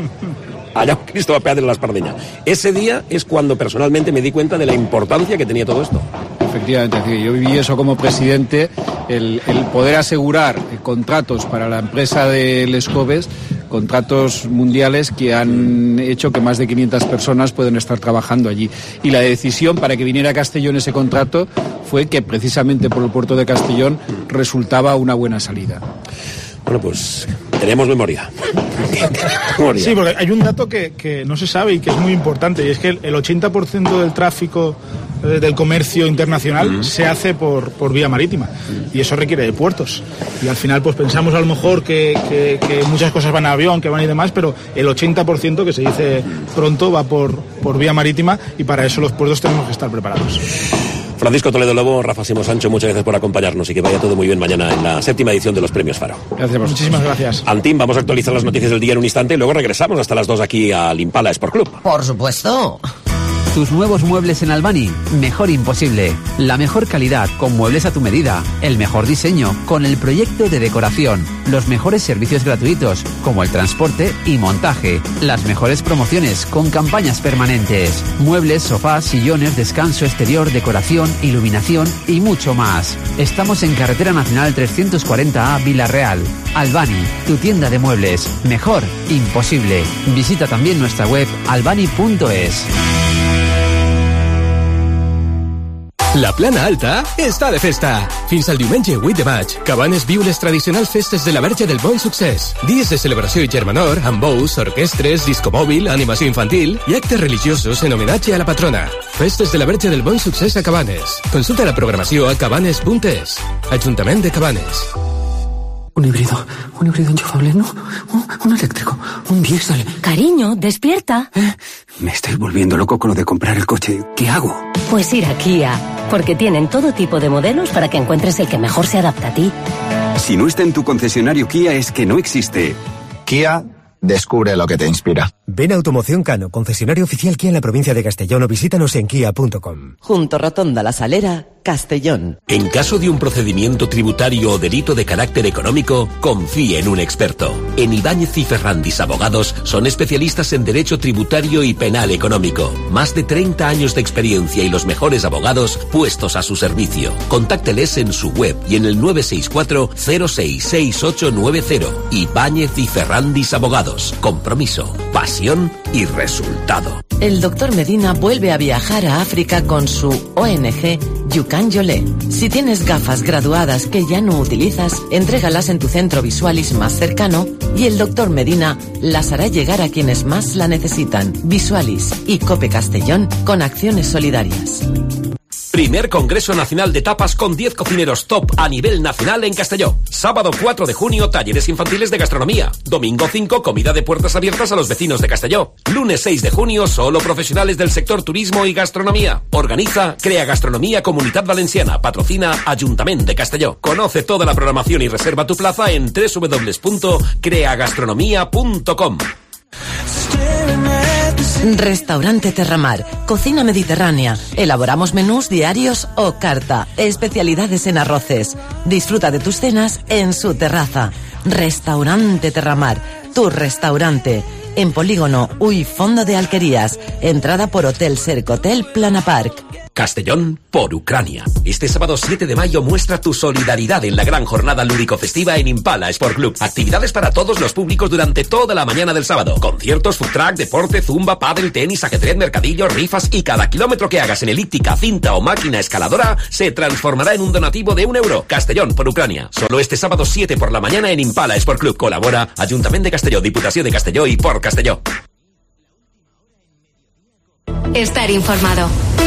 allá Cristóbal Peade de la Espardeña. Ese día es cuando personalmente me di cuenta de la importancia que tenía todo esto. Efectivamente, yo viví eso como presidente, el, el poder asegurar contratos para la empresa de Les Coves, contratos mundiales que han hecho que más de quinientas personas pueden estar trabajando allí. Y la decisión para que viniera a Castellón ese contrato fue que precisamente por el puerto de Castellón resultaba una buena salida. Bueno, pues tenemos memoria. memoria. Sí, porque hay un dato que, que no se sabe y que es muy importante, y es que el ochenta por ciento del tráfico eh, del comercio internacional mm. se hace por, por vía marítima, mm. y eso requiere de puertos. Y al final pues pensamos a lo mejor que, que, que muchas cosas van a avión, que van y demás, pero el ochenta por ciento, que se dice pronto, va por, por vía marítima, y para eso los puertos tenemos que estar preparados. Francisco Toledo Lobo, Rafa Simón Sancho, muchas gracias por acompañarnos y que vaya todo muy bien mañana en la séptima edición de los Premios Faro. Gracias, muchísimas gracias. Antín, vamos a actualizar las noticias del día en un instante y luego regresamos hasta las dos aquí al Impala Sport Club. Por supuesto. Tus nuevos muebles en Albany, mejor imposible. La mejor calidad, con muebles a tu medida. El mejor diseño, con el proyecto de decoración. Los mejores servicios gratuitos, como el transporte y montaje. Las mejores promociones, con campañas permanentes. Muebles, sofás, sillones, descanso exterior, decoración, iluminación y mucho más. Estamos en Carretera Nacional trescientos cuarenta A, Vila-real. Albany, tu tienda de muebles. Mejor imposible. Visita también nuestra web albany punto es. La Plana Alta està de festa. Fins al diumenge vuit de maig, Cabanes viu les tradicionals festes de la Verge del Bon Succés. Dies de celebració i germanor, amb bous, orquestres, discomòbil, animació infantil i actes religiosos en homenatge a la patrona. Festes de la Verge del Bon Succés a Cabanes. Consulta la programació a cabanes punto es. Ajuntament de Cabanes. Un híbrido, un híbrido enchufable, ¿no? Un, un eléctrico, un diésel. Cariño, despierta. ¿Eh? Me estoy volviendo loco con lo de comprar el coche. ¿Qué hago? Pues ir a Kia, porque tienen todo tipo de modelos para que encuentres el que mejor se adapta a ti. Si no está en tu concesionario Kia es que no existe. Kia, descubre lo que te inspira. Ven a Automoción Cano, concesionario oficial Kia en la provincia de Castellón, o visítanos en kia punto com. Junto Rotonda La Salera, Castellón. En caso de un procedimiento tributario o delito de carácter económico, confíe en un experto. En Ibáñez y Ferrandis Abogados son especialistas en derecho tributario y penal económico. Más de treinta años de experiencia y los mejores abogados puestos a su servicio. Contácteles en su web y en el nueve seis cuatro cero seis seis ocho nueve cero. Ibáñez y Ferrandis Abogados. resultados. Compromiso, pasión y resultado. El doctor Medina vuelve a viajar a África con su O N G Yukan Yolé. Si tienes gafas graduadas que ya no utilizas, entrégalas en tu centro Visualis más cercano y el doctor Medina las hará llegar a quienes más la necesitan. Visualis y Cope Castellón con acciones solidarias. Primer Congreso Nacional de Tapas con diez cocineros top a nivel nacional en Castelló. Sábado cuatro de junio, talleres infantiles de gastronomía. Domingo cinco, comida de puertas abiertas a los vecinos de Castelló. Lunes seis de junio, solo profesionales del sector turismo y gastronomía. Organiza Crea Gastronomía Comunitat Valenciana. Patrocina Ayuntamiento de Castelló. Conoce toda la programación y reserva tu plaza en doble u doble u doble u punto crea gastronomía punto com. Restaurante Terramar, cocina mediterránea. Elaboramos menús diarios o carta, especialidades en arroces. Disfruta de tus cenas en su terraza. Restaurante Terramar, tu restaurante. En Polígono Uy Fondo de Alquerías. Entrada por Hotel Sercotel Plana Park. Castellón por Ucrania. Este sábado siete de mayo muestra tu solidaridad en la gran jornada lúdico-festiva en Impala Sport Club. Actividades para todos los públicos durante toda la mañana del sábado. Conciertos, food truck, deporte, zumba, pádel, tenis, ajedrez, mercadillo, rifas y cada kilómetro que hagas en elíptica, cinta o máquina escaladora se transformará en un donativo de un euro. Castellón por Ucrania. Solo este sábado siete por la mañana en Impala Sport Club. Colabora Ayuntamiento de Castelló, Diputación de Castelló y por Castelló. Estar informado.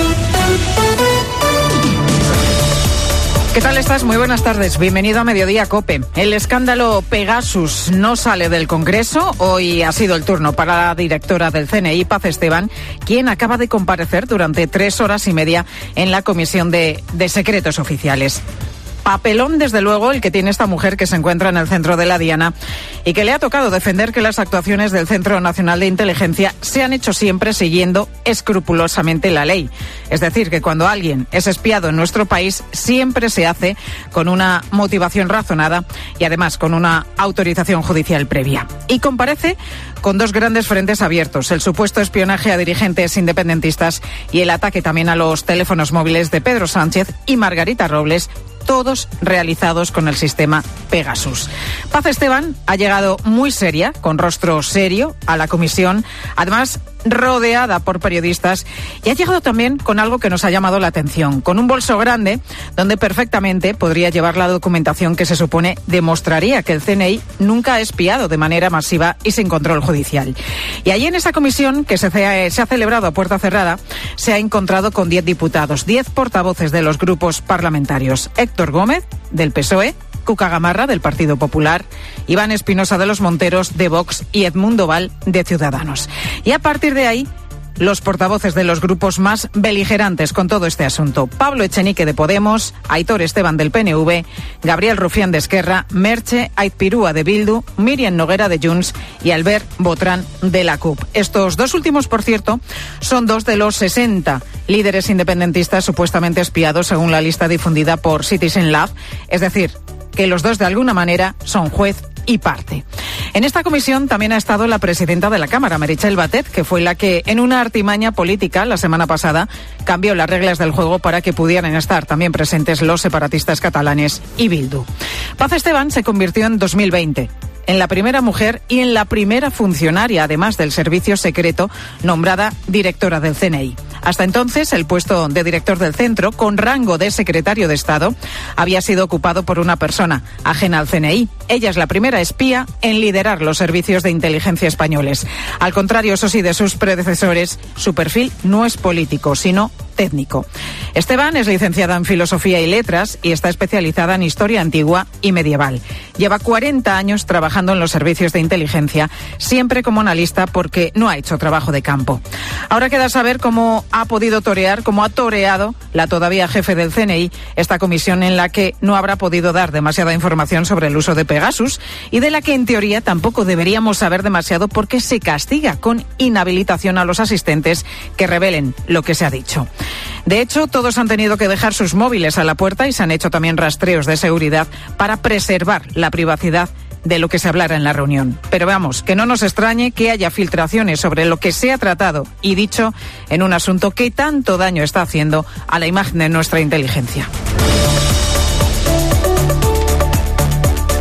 ¿Qué tal estás? Muy buenas tardes. Bienvenido a Mediodía COPE. El escándalo Pegasus no sale del Congreso. Hoy ha sido el turno para la directora del C N I, Paz Esteban, quien acaba de comparecer durante tres horas y media en la Comisión de, de Secretos Oficiales. Papelón, desde luego, el que tiene esta mujer que se encuentra en el centro de la diana y que le ha tocado defender que las actuaciones del Centro Nacional de Inteligencia se han hecho siempre siguiendo escrupulosamente la ley. Es decir, que cuando alguien es espiado en nuestro país, siempre se hace con una motivación razonada y además con una autorización judicial previa. Y comparece con dos grandes frentes abiertos: el supuesto espionaje a dirigentes independentistas y el ataque también a los teléfonos móviles de Pedro Sánchez y Margarita Robles, todos realizados con el sistema Pegasus. Paz Esteban ha llegado muy seria, con rostro serio, a la comisión, además rodeada por periodistas, y ha llegado también con algo que nos ha llamado la atención, con un bolso grande donde perfectamente podría llevar la documentación que se supone demostraría que el C N I nunca ha espiado de manera masiva y sin control judicial. Y allí en esa comisión, que se, se ha celebrado a puerta cerrada, se ha encontrado con diez diputados, diez portavoces de los grupos parlamentarios: Héctor Gómez, del P S O E, Cuca Gamarra, del Partido Popular, Iván Espinosa de los Monteros, de Vox, y Edmundo Val, de Ciudadanos. Y a partir de ahí, los portavoces de los grupos más beligerantes con todo este asunto: Pablo Echenique, de Podemos, Aitor Esteban, del P N V, Gabriel Rufián, de Esquerra, Merche Aizpirúa, de Bildu, Miriam Noguera, de Junts, y Albert Botrán, de la C U P. Estos dos últimos, por cierto, son dos de los sesenta líderes independentistas supuestamente espiados según la lista difundida por Citizen Lab, es decir, que los dos de alguna manera son juez y parte. En esta comisión también ha estado la presidenta de la Cámara, Meritxell Batet, que fue la que, en una artimaña política la semana pasada, cambió las reglas del juego para que pudieran estar también presentes los separatistas catalanes y Bildu. Paz Esteban se convirtió en dos mil veinte en la primera mujer y en la primera funcionaria, además del servicio secreto, nombrada directora del C N I. Hasta entonces, el puesto de director del centro, con rango de secretario de Estado, había sido ocupado por una persona ajena al C N I. Ella es la primera espía en liderar los servicios de inteligencia españoles. Al contrario, eso sí, de sus predecesores, su perfil no es político, sino técnico. Esteban es licenciada en Filosofía y Letras y está especializada en Historia Antigua y Medieval. Lleva cuarenta años trabajando en los servicios de inteligencia, siempre como analista, porque no ha hecho trabajo de campo. Ahora queda saber cómo ha podido torear, cómo ha toreado la todavía jefe del C N I esta comisión, en la que no habrá podido dar demasiada información sobre el uso de Pegasus y de la que en teoría tampoco deberíamos saber demasiado, porque se castiga con inhabilitación a los asistentes que revelen lo que se ha dicho. De hecho, todos han tenido que dejar sus móviles a la puerta y se han hecho también rastreos de seguridad para preservar la privacidad de lo que se hablara en la reunión. Pero veamos, que no nos extrañe que haya filtraciones sobre lo que se ha tratado y dicho en un asunto que tanto daño está haciendo a la imagen de nuestra inteligencia.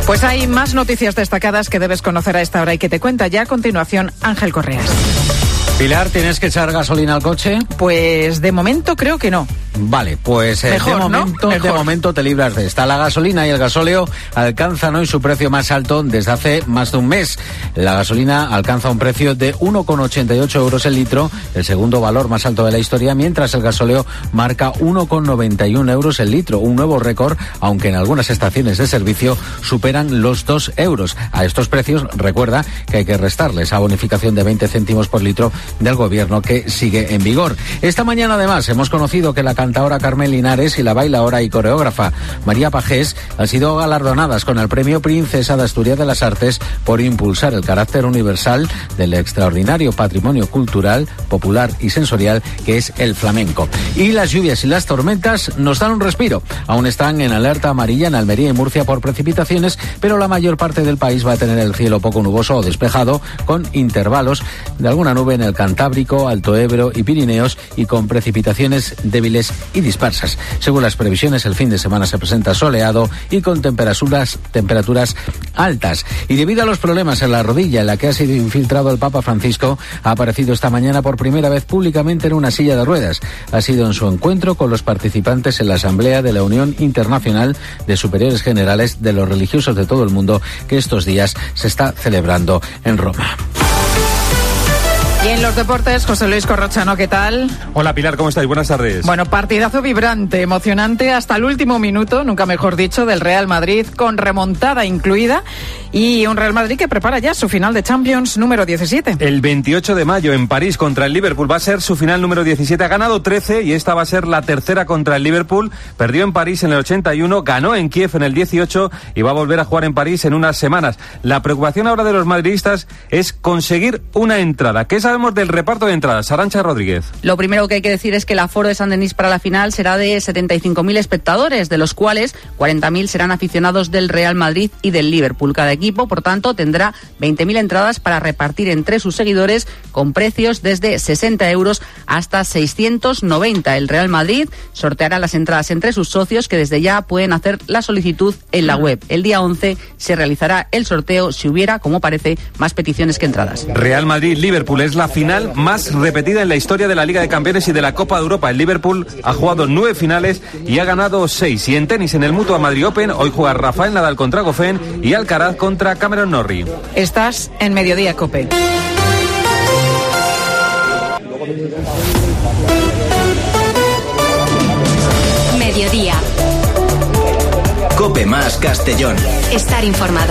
Pues hay más noticias destacadas que debes conocer a esta hora y que te cuenta ya a continuación Ángel Correas. Pilar, ¿tienes que echar gasolina al coche? Pues de momento creo que no. Vale, pues eh, Mejor, de, momento, ¿no? de momento te libras de esta. La gasolina y el gasóleo alcanzan hoy su precio más alto desde hace más de un mes. La gasolina alcanza un precio de uno coma ochenta y ocho euros el litro, el segundo valor más alto de la historia, mientras el gasóleo marca uno coma noventa y uno euros el litro, un nuevo récord, aunque en algunas estaciones de servicio superan los dos euros. A estos precios, recuerda que hay que restarle esa bonificación de veinte céntimos por litro del gobierno que sigue en vigor. Esta mañana, además, hemos conocido que la cantadora Carmen Linares y la bailaora y coreógrafa María Pajés han sido galardonadas con el premio Princesa de Asturias de las Artes por impulsar el carácter universal del extraordinario patrimonio cultural, popular y sensorial que es el flamenco. Y las lluvias y las tormentas nos dan un respiro. Aún están en alerta amarilla en Almería y Murcia por precipitaciones, pero la mayor parte del país va a tener el cielo poco nuboso o despejado, con intervalos de alguna nube en el Cantábrico, Alto Ebro y Pirineos, y con precipitaciones débiles y dispersas. Según las previsiones, el fin de semana se presenta soleado y con temperaturas, temperaturas altas. Y debido a los problemas en la rodilla en la que ha sido infiltrado el Papa Francisco, ha aparecido esta mañana por primera vez públicamente en una silla de ruedas. Ha sido en su encuentro con los participantes en la Asamblea de la Unión Internacional de Superiores Generales de los Religiosos de todo el mundo, que estos días se está celebrando en Roma. Y en los deportes, José Luis Corrochano, ¿qué tal? Hola Pilar, ¿cómo estáis? Buenas tardes. Bueno, partidazo vibrante, emocionante hasta el último minuto, nunca mejor dicho, del Real Madrid, con remontada incluida, y un Real Madrid que prepara ya su final de Champions número diecisiete. El veintiocho de mayo en París contra el Liverpool va a ser su final número diecisiete. Ha ganado trece y esta va a ser la tercera contra el Liverpool. Perdió en París en el ochenta y uno, ganó en Kiev en el dieciocho y va a volver a jugar en París en unas semanas. La preocupación ahora de los madridistas es conseguir una entrada. ¿Qué sabemos del reparto de entradas? Arantxa Rodríguez. Lo primero que hay que decir es que el aforo de Saint-Denis para la final será de setenta y cinco mil espectadores, de los cuales cuarenta mil serán aficionados del Real Madrid y del Liverpool. Cada equipo, por tanto, tendrá veinte mil entradas para repartir entre sus seguidores, con precios desde sesenta euros hasta seiscientos noventa. El Real Madrid sorteará las entradas entre sus socios, que desde ya pueden hacer la solicitud en la web. El día once se realizará el sorteo si hubiera, como parece, más peticiones que entradas. Real Madrid-Liverpool es la final más repetida en la historia de la Liga de Campeones y de la Copa de Europa. El Liverpool ha jugado nueve finales y ha ganado seis. Y en tenis, en el Mutua Madrid Open, hoy juega Rafael Nadal contra Goffin y Alcaraz contra Cameron Norrie. Estás en Mediodía COPE. Mediodía. COPE más Castellón. Estar informado.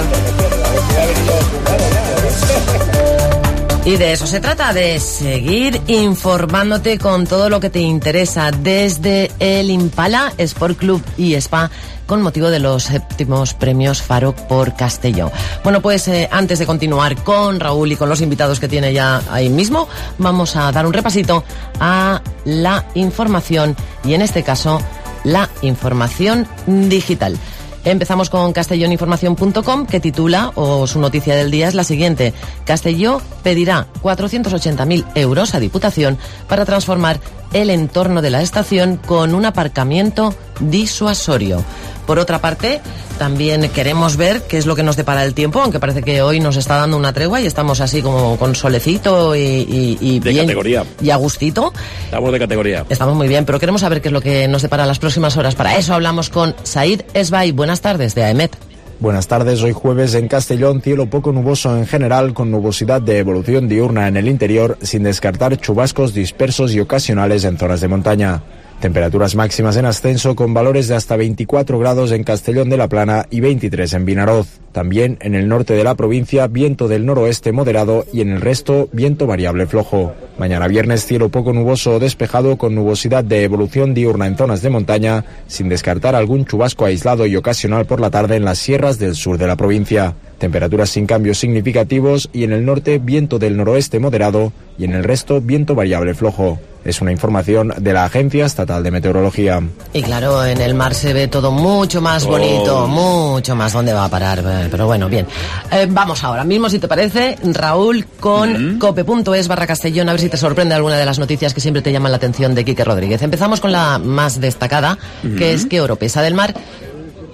Y de eso se trata, de seguir informándote con todo lo que te interesa desde el Impala Sport Club y Spa, con motivo de los séptimos premios Faro por Castelló. Bueno, pues eh, antes de continuar con Raúl y con los invitados que tiene ya ahí mismo, vamos a dar un repasito a la información, y en este caso la información digital. Empezamos con castellón información punto com, que titula, o su noticia del día es la siguiente: Castelló pedirá cuatrocientos ochenta mil euros a Diputación para transformar el entorno de la estación con un aparcamiento disuasorio. Por otra parte, también queremos ver qué es lo que nos depara el tiempo, aunque parece que hoy nos está dando una tregua y estamos así como con solecito y, y, y de bien, categoría. Y a gustito. Estamos de categoría. Estamos muy bien, pero queremos saber qué es lo que nos depara las próximas horas. Para eso hablamos con Said Esbay. Buenas tardes, de AEMET. Buenas tardes. Hoy jueves en Castellón, cielo poco nuboso en general, con nubosidad de evolución diurna en el interior, sin descartar chubascos dispersos y ocasionales en zonas de montaña. Temperaturas máximas en ascenso, con valores de hasta veinticuatro grados en Castellón de la Plana y veintitrés en Vinaroz. También en el norte de la provincia, viento del noroeste moderado, y en el resto, viento variable flojo. Mañana viernes, cielo poco nuboso o despejado, con nubosidad de evolución diurna en zonas de montaña, sin descartar algún chubasco aislado y ocasional por la tarde en las sierras del sur de la provincia. Temperaturas sin cambios significativos, y en el norte, viento del noroeste moderado, y en el resto, viento variable flojo. Es una información de la Agencia Estatal de Meteorología. Y claro, en el mar se ve todo mucho más bonito, oh. mucho más. ¿Dónde va a parar? Pero bueno, bien. Eh, vamos ahora mismo, si te parece, Raúl, con mm-hmm. cope.es barra Castellón, a ver si te sorprende alguna de las noticias que siempre te llaman la atención de Quique Rodríguez. Empezamos con la más destacada, mm-hmm. que es que Oropesa del Mar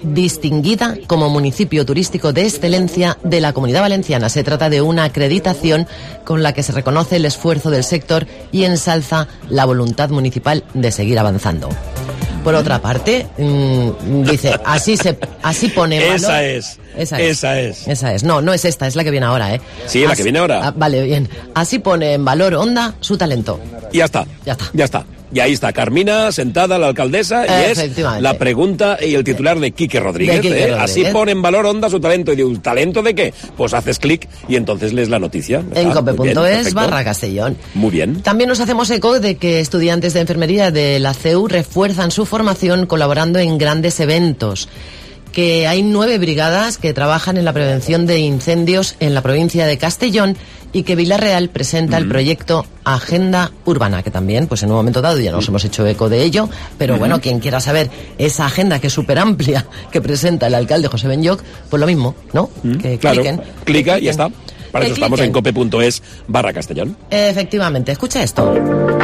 distinguida como municipio turístico de excelencia de la Comunidad Valenciana. Se trata de una acreditación con la que se reconoce el esfuerzo del sector y ensalza la voluntad municipal de seguir avanzando. Por otra parte, mmm, dice, así se así pone en valor... Esa es. Esa es. Esa es. Esa es. No, no es esta, es la que viene ahora, ¿eh? Sí, la así, que viene ahora. Ah, vale, bien. Así pone en valor Onda su talento. Y ya está. Ya está. Ya está. Y ahí está Carmina sentada, la alcaldesa, y es la pregunta y el titular de Quique Rodríguez. De Quique ¿eh? Rodríguez. Así pone en valor Onda su talento. Y digo, ¿talento de qué? Pues haces clic y entonces lees la noticia. En cope punto es barra Castellón. Muy bien. También nos hacemos eco de que estudiantes de enfermería de la C E U refuerzan su formación colaborando en grandes eventos. Que hay nueve brigadas que trabajan en la prevención de incendios en la provincia de Castellón y que Villarreal presenta uh-huh. el proyecto Agenda Urbana, que también, pues en un momento dado ya nos uh-huh. hemos hecho eco de ello, pero uh-huh. bueno, quien quiera saber esa agenda que es súper amplia que presenta el alcalde José Benlloch, pues lo mismo, ¿no? Uh-huh. Que claro, cliquen. clica que y ya está. Para que eso estamos cliquen. en cope punto es barra Castellón. Efectivamente, escucha esto.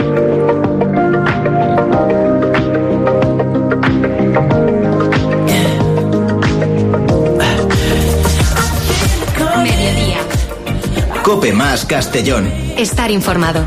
Cope más Castellón. Estar informado.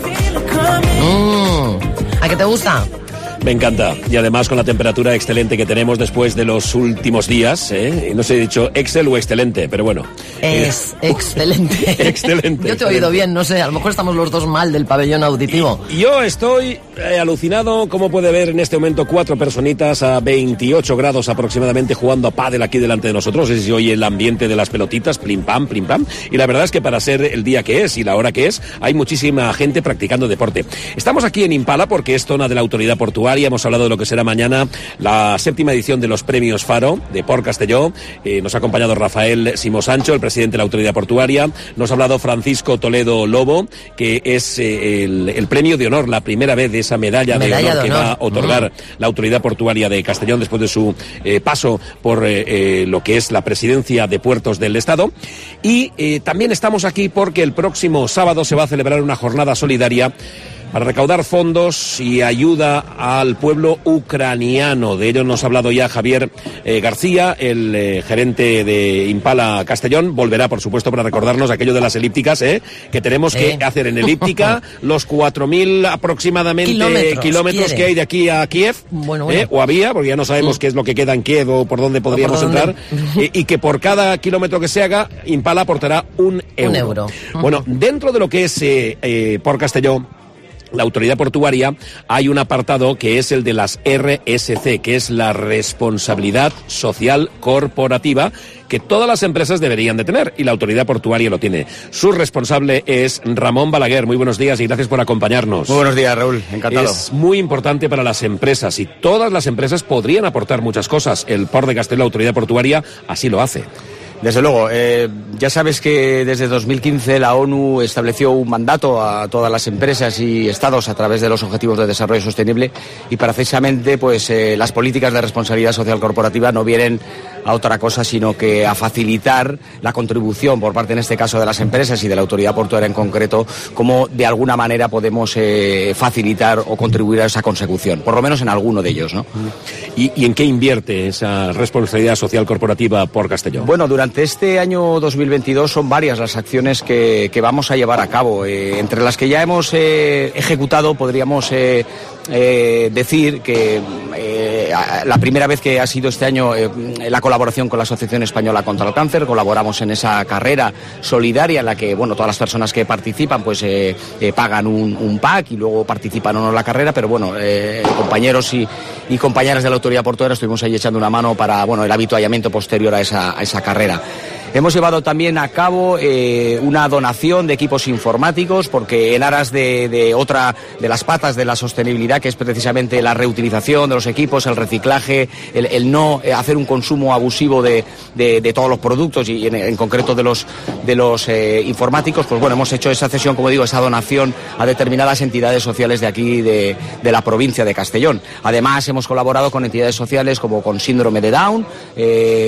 Mm, ¿a qué te gusta? Me encanta. Y además con la temperatura excelente que tenemos después de los últimos días, ¿eh? No sé si he dicho excel o excelente, pero bueno. Es eh, excelente. Excelente. Yo te he oído bien, no sé, a lo mejor estamos los dos mal del pabellón auditivo. Y, yo estoy eh, alucinado, como puede ver en este momento cuatro personitas a veintiocho grados aproximadamente jugando a pádel aquí delante de nosotros. Es si oye el ambiente de las pelotitas, plim pam, plim pam. Y la verdad es que para ser el día que es y la hora que es, hay muchísima gente practicando deporte. Estamos aquí en Impala porque es zona de la autoridad portuaria. Hemos hablado de lo que será mañana la séptima edición de los premios Faro de Port Castelló. Eh, nos ha acompañado Rafael Simó Sancho, el presidente de la autoridad portuaria. Nos ha hablado Francisco Toledo Lobo, que es eh, el, el premio de honor, la primera vez de esa medalla, medalla de, honor de honor que va a otorgar uh-huh. la autoridad portuaria de Castellón después de su eh, paso por eh, eh, lo que es la presidencia de puertos del Estado. Y eh, también estamos aquí porque el próximo sábado se va a celebrar una jornada solidaria para recaudar fondos y ayuda al pueblo ucraniano. De ello nos ha hablado ya Javier eh, García, el eh, gerente de Impala Castellón. Volverá, por supuesto, para recordarnos aquello de las elípticas, ¿eh? que tenemos ¿Eh? que hacer en elíptica, los cuatro mil aproximadamente kilómetros, kilómetros que hay de aquí a Kiev, bueno, bueno. ¿eh? o había, porque ya no sabemos mm. qué es lo que queda en Kiev o por dónde podríamos por dónde. entrar, eh, y que por cada kilómetro que se haga, Impala aportará un euro. Un euro. Bueno, dentro de lo que es eh, eh, Port Castelló, la autoridad portuaria, hay un apartado que es el de las R S C, que es la responsabilidad social corporativa, que todas las empresas deberían de tener, y la autoridad portuaria lo tiene. Su responsable es Ramón Balaguer. Muy buenos días y gracias por acompañarnos. Muy buenos días, Raúl. Encantado. Es muy importante para las empresas y todas las empresas podrían aportar muchas cosas. El Port de Castelló, la autoridad portuaria, así lo hace. Desde luego, eh, ya sabes que desde dos mil quince la ONU estableció un mandato a todas las empresas y estados a través de los Objetivos de Desarrollo Sostenible, y precisamente pues eh, las políticas de responsabilidad social corporativa no vienen a otra cosa sino que a facilitar la contribución por parte, en este caso, de las empresas y de la autoridad portuaria en concreto, como de alguna manera podemos eh, facilitar o contribuir a esa consecución, por lo menos en alguno de ellos, ¿no? ¿Y, y en qué invierte esa responsabilidad social corporativa por Castellón? Bueno, durante este año dos mil veintidós son varias las acciones que, que vamos a llevar a cabo. Eh, entre las que ya hemos eh, ejecutado, podríamos eh, eh, decir que eh, la primera vez que ha sido este año eh, la colaboración con la Asociación Española contra el Cáncer. Colaboramos en esa carrera solidaria en la que, bueno, todas las personas que participan pues eh, eh, pagan un, un pack y luego participan o no en la carrera, pero bueno, eh, compañeros y, y compañeras de la autoridad portuaria estuvimos ahí echando una mano para, bueno, el habituallamiento posterior a esa, a esa carrera. Hemos llevado también a cabo eh, una donación de equipos informáticos, porque en aras de, de otra de las patas de la sostenibilidad, que es precisamente la reutilización de los equipos, el reciclaje, el, el no hacer un consumo abusivo de, de, de todos los productos y en, en concreto de los de los eh, informáticos, pues bueno, hemos hecho esa cesión, como digo, esa donación a determinadas entidades sociales de aquí de, de la provincia de Castellón. Además, hemos colaborado con entidades sociales como con síndrome de Down, eh,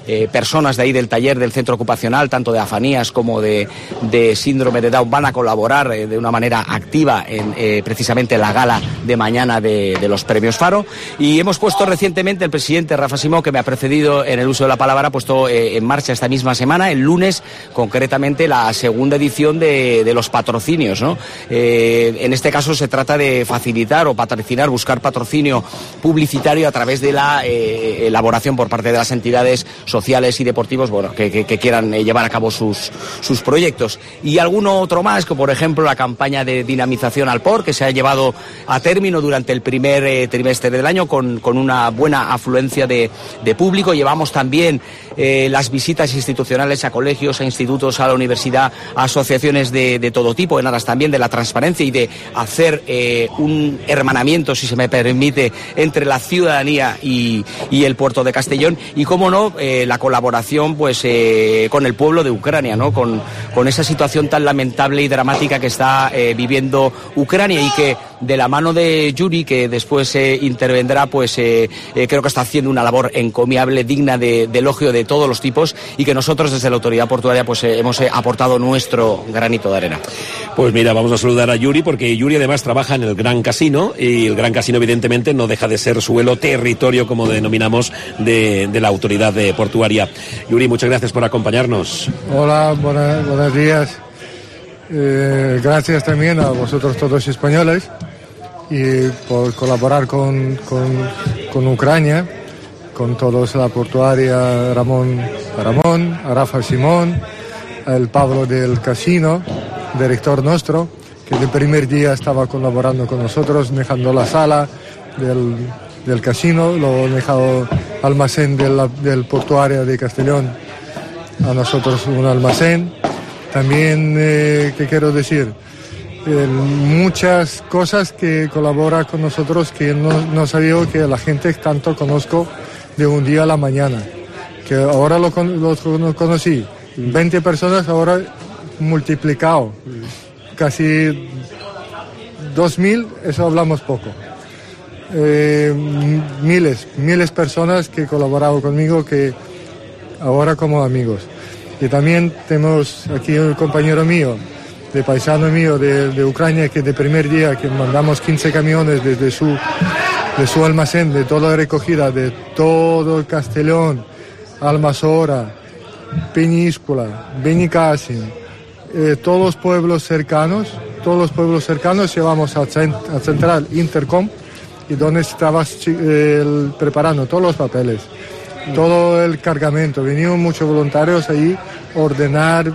eh, personas de ahí del taller del centro ocupacional, tanto de afanías como de, de síndrome de Down, van a colaborar eh, de una manera activa en eh, precisamente la gala de mañana de, de los premios Faro. Y hemos puesto recientemente, el presidente Rafa Simó, que me ha precedido en el uso de la palabra, ha puesto eh, en marcha esta misma semana, el lunes concretamente, la segunda edición de, de los patrocinios, ¿no? Eh, en este caso se trata de facilitar o patrocinar, buscar patrocinio publicitario a través de la eh, elaboración por parte de las entidades sociales y deportivos, bueno, que, que, que quieran eh, llevar a cabo sus, sus proyectos. Y alguno otro más, que por ejemplo la campaña de dinamización al P O R, que se ha llevado a término durante el primer eh, trimestre del año con, con una buena afluencia de, de público. Llevamos también eh, las visitas institucionales a colegios, a institutos, a la universidad, a asociaciones de, de todo tipo, en aras también de la transparencia y de hacer eh, un hermanamiento, si se me permite, entre la ciudadanía y, y el puerto de Castellón. Y cómo no, eh, la colaboración pues eh, con el pueblo de Ucrania, ¿no? Con, con esa situación tan lamentable y dramática que está eh, viviendo Ucrania, y que de la mano de Yuri, que después eh, intervendrá, pues eh, eh, creo que está haciendo una labor encomiable, digna de, de elogio de todos los tipos, y que nosotros desde la autoridad portuaria pues eh, hemos eh, aportado nuestro granito de arena. Pues mira, vamos a saludar a Yuri, porque Yuri además trabaja en el Gran Casino, y el Gran Casino evidentemente no deja de ser suelo, territorio, como denominamos, de, de la autoridad de portuaria. Yuri, muchas gracias por acompañarnos. Hola, buena, buenos días. Eh, gracias también a vosotros todos españoles y por colaborar con, con, con Ucrania, con todos la portuaria, Ramón, Ramón, a Rafa Simón, el Pablo del Casino, director nuestro, que el primer día estaba colaborando con nosotros, dejando la sala del, del casino, lo he dejado almacén del, del portuaria de Castellón, a nosotros un almacén. También, eh, ¿qué quiero decir? Eh, muchas cosas que colabora con nosotros que no, no sabía que la gente tanto conozco de un día a la mañana. Que ahora lo, lo conocí. veinte personas, ahora multiplicado. Casi dos mil, eso hablamos poco. Eh, miles, miles personas que colaboraron conmigo, que ahora como amigos. Y también tenemos aquí un compañero mío, de paisano mío de, de Ucrania, que de primer día que mandamos quince camiones desde su, de su almacén, de toda la recogida, de todo el Castellón, Almasora, Peñíscola, Benicàssim, eh, todos los pueblos cercanos, todos los pueblos cercanos llevamos a, cent, a Central Intercom, y donde estabas eh, preparando todos los papeles, todo el cargamento. Vinieron muchos voluntarios ahí a ordenar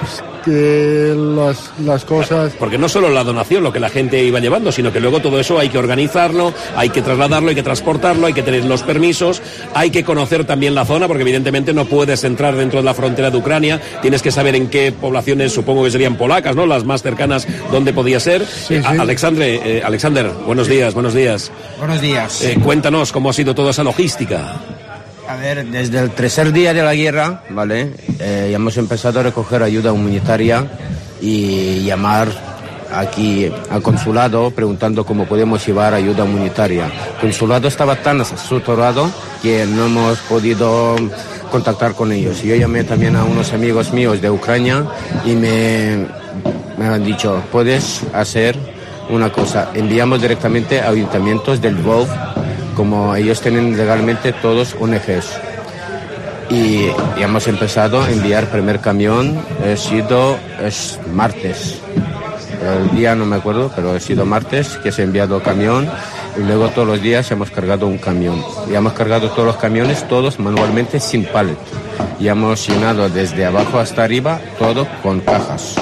que las, las cosas. Porque no solo la donación, lo que la gente iba llevando, sino que luego todo eso hay que organizarlo, hay que trasladarlo, hay que transportarlo, hay que tener los permisos, hay que conocer también la zona, porque evidentemente no puedes entrar dentro de la frontera de Ucrania, tienes que saber en qué poblaciones, supongo que serían polacas, ¿no? Las más cercanas, dónde podía ser. Sí, eh, sí. Alexandre, eh, Alexander, buenos días, buenos días. Buenos días. Eh, cuéntanos cómo ha sido toda esa logística. A ver, desde el tercer día de la guerra, ¿vale? Eh, ya hemos empezado a recoger ayuda humanitaria y llamar aquí al consulado preguntando cómo podemos llevar ayuda humanitaria. El consulado estaba tan saturado que no hemos podido contactar con ellos. Yo llamé también a unos amigos míos de Ucrania y me, me han dicho, puedes hacer una cosa, enviamos directamente a ayuntamientos del Lvov, como ellos tienen legalmente todos O N Ges. Y ya hemos empezado a enviar primer camión, ha sido es martes. El día no me acuerdo, pero ha sido martes que se ha enviado camión, y luego todos los días hemos cargado un camión. Y hemos cargado todos los camiones, todos manualmente, sin pallet. Y hemos llenado desde abajo hasta arriba, todo con cajas.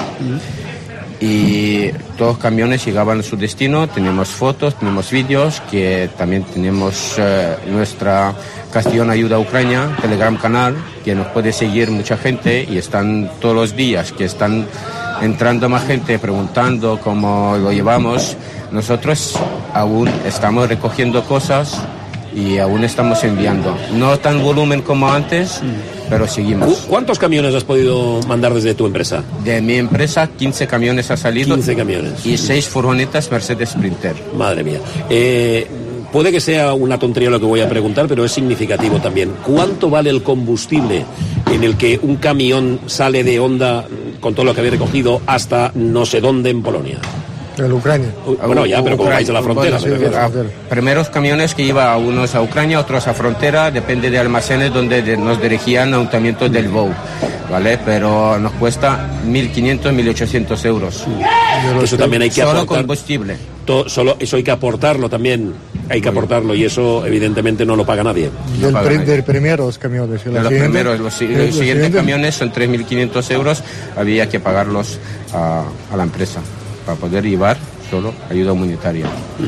Y todos los camiones llegaban a su destino, tenemos fotos, tenemos vídeos, que también tenemos eh, nuestra Castellón Ayuda a Ucrania, Telegram canal, que nos puede seguir mucha gente, y están todos los días, que están entrando más gente preguntando cómo lo llevamos. Nosotros aún estamos recogiendo cosas y aún estamos enviando. No tan volumen como antes, pero seguimos. ¿Cuántos camiones has podido mandar desde tu empresa? De mi empresa, quince camiones ha salido. quince camiones. Y seis furgonetas Mercedes Sprinter. Madre mía. Eh, puede que sea una tontería lo que voy a preguntar, pero es significativo también. ¿Cuánto vale el combustible en el que un camión sale de Honda con todo lo que había recogido hasta no sé dónde en Polonia? En Ucrania. Bueno, ya, pero como vais a la frontera. Bueno, sí, a primeros camiones que iba unos a Ucrania, otros a frontera, depende de almacenes donde de, nos dirigían a ayuntamiento del V O U, ¿vale? Pero nos cuesta mil quinientos, mil ochocientos euros. Eso también hay que solo aportar. combustible. To, solo, eso hay que aportarlo también. Hay que aportarlo y eso evidentemente no lo paga nadie. Del, no pri de primeros camiones. De los primeros, los, los, los siguientes camiones son tres mil quinientos euros, había que pagarlos a, a la empresa para poder llevar solo ayuda humanitaria.